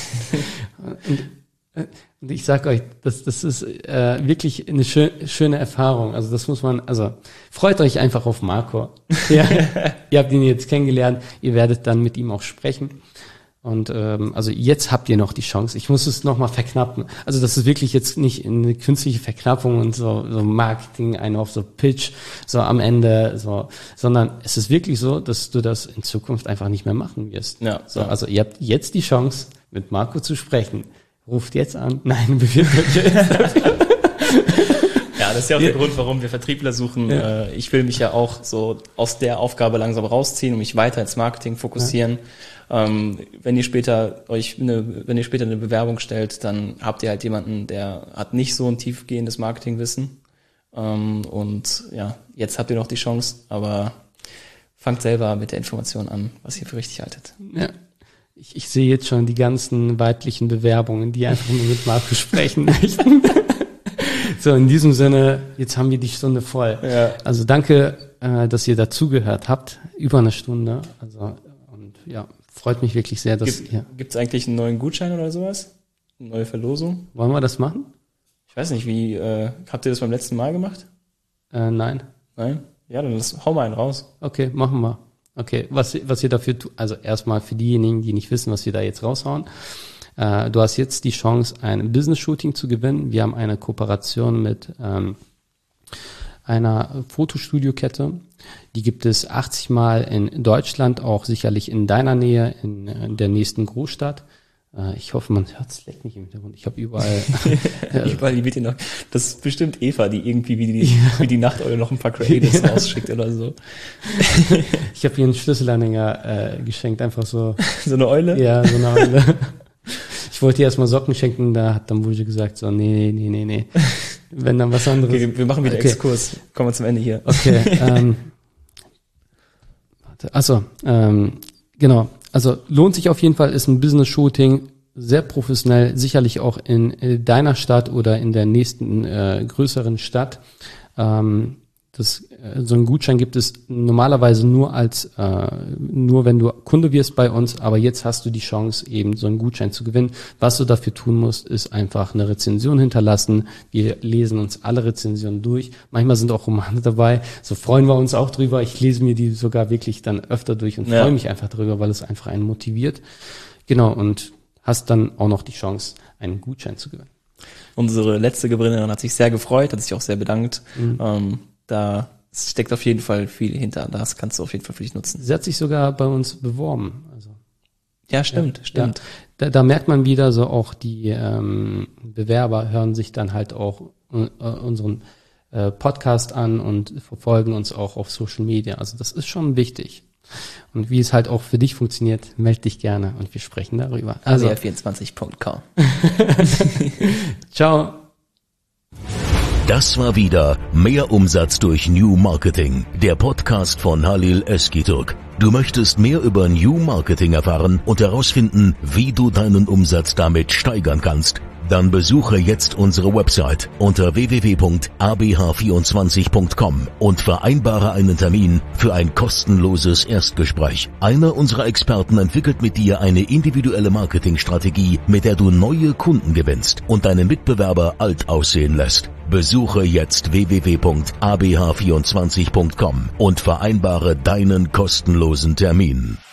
Und ich sag euch, das ist wirklich eine schöne Erfahrung. Also das muss man, freut euch einfach auf Marco. Ja, ihr habt ihn jetzt kennengelernt, ihr werdet dann mit ihm auch sprechen. Und jetzt habt ihr noch die Chance. Ich muss es nochmal verknappen. Also das ist wirklich jetzt nicht eine künstliche Verknappung und so Marketing, auf so Pitch, so am Ende, sondern es ist wirklich so, dass du das in Zukunft einfach nicht mehr machen wirst. Ja, also ihr habt jetzt die Chance, mit Marco zu sprechen. Ruft jetzt an. Nein, bewirbt euch jetzt. Ja, das ist ja auch der Grund, warum wir Vertriebler suchen. Ja. Ich will mich ja auch so aus der Aufgabe langsam rausziehen und mich weiter ins Marketing fokussieren. Ja. Wenn ihr später eine Bewerbung stellt, dann habt ihr halt jemanden, der hat nicht so ein tiefgehendes Marketingwissen. Und ja, jetzt habt ihr noch die Chance, aber fangt selber mit der Information an, was ihr für richtig haltet. Ja. Ich sehe jetzt schon die ganzen weiblichen Bewerbungen, die einfach nur mit Marco sprechen möchten. So, in diesem Sinne, jetzt haben wir die Stunde voll. Ja. Also danke, dass ihr dazugehört habt. Über eine Stunde. Freut mich wirklich sehr, dass ihr... Gibt es eigentlich einen neuen Gutschein oder sowas? Eine neue Verlosung? Wollen wir das machen? Ich weiß nicht, habt ihr das beim letzten Mal gemacht? Nein. Nein? Ja, dann hau mal einen raus. Okay, machen wir. Okay, was ihr dafür tut, also erstmal für diejenigen, die nicht wissen, was wir da jetzt raushauen. Du hast jetzt die Chance, ein Business-Shooting zu gewinnen. Wir haben eine Kooperation mit einer Fotostudio-Kette. Die gibt es 80 Mal in Deutschland, auch sicherlich in deiner Nähe, in der nächsten Großstadt. Ich hoffe, man hört es nicht im Hintergrund. Ich habe überall... überall die bitte noch. Das ist bestimmt Eva, die irgendwie wie die Nachteule noch ein paar Creatives rausschickt oder so. Ich habe ihr einen Schlüsselanhänger geschenkt, einfach so... So eine Eule? Ja, so eine Eule. Ich wollte ihr erstmal Socken schenken, da hat dann Bursche gesagt, so, nee. Wenn dann was anderes... Okay, wir machen wieder Exkurs. Kommen wir zum Ende hier. Okay, genau. Also lohnt sich auf jeden Fall, ist ein Business-Shooting, sehr professionell, sicherlich auch in deiner Stadt oder in der nächsten größeren Stadt. So einen Gutschein gibt es normalerweise nur wenn du Kunde wirst bei uns, aber jetzt hast du die Chance, eben so einen Gutschein zu gewinnen. Was du dafür tun musst, ist einfach eine Rezension hinterlassen. Wir lesen uns alle Rezensionen durch. Manchmal sind auch Romane dabei. So freuen wir uns auch drüber. Ich lese mir die sogar wirklich dann öfter durch und freue mich einfach drüber, weil es einfach einen motiviert. Genau, und hast dann auch noch die Chance, einen Gutschein zu gewinnen. Unsere letzte Gewinnerin hat sich sehr gefreut, hat sich auch sehr bedankt. Da steckt auf jeden Fall viel hinter. Das kannst du auf jeden Fall für dich nutzen. Sie hat sich sogar bei uns beworben. Also, ja, stimmt. Ja. Da merkt man wieder so auch die Bewerber hören sich dann halt auch unseren Podcast an und verfolgen uns auch auf Social Media. Also das ist schon wichtig. Und wie es halt auch für dich funktioniert, melde dich gerne und wir sprechen darüber. Also 24.com. Ciao. Das war wieder Mehr Umsatz durch New Marketing, der Podcast von Halil Özgürtürk. Du möchtest mehr über New Marketing erfahren und herausfinden, wie du deinen Umsatz damit steigern kannst? Dann besuche jetzt unsere Website unter www.abh24.com und vereinbare einen Termin für ein kostenloses Erstgespräch. Einer unserer Experten entwickelt mit dir eine individuelle Marketingstrategie, mit der du neue Kunden gewinnst und deine Mitbewerber alt aussehen lässt. Besuche jetzt www.abh24.com und vereinbare deinen kostenlosen Termin.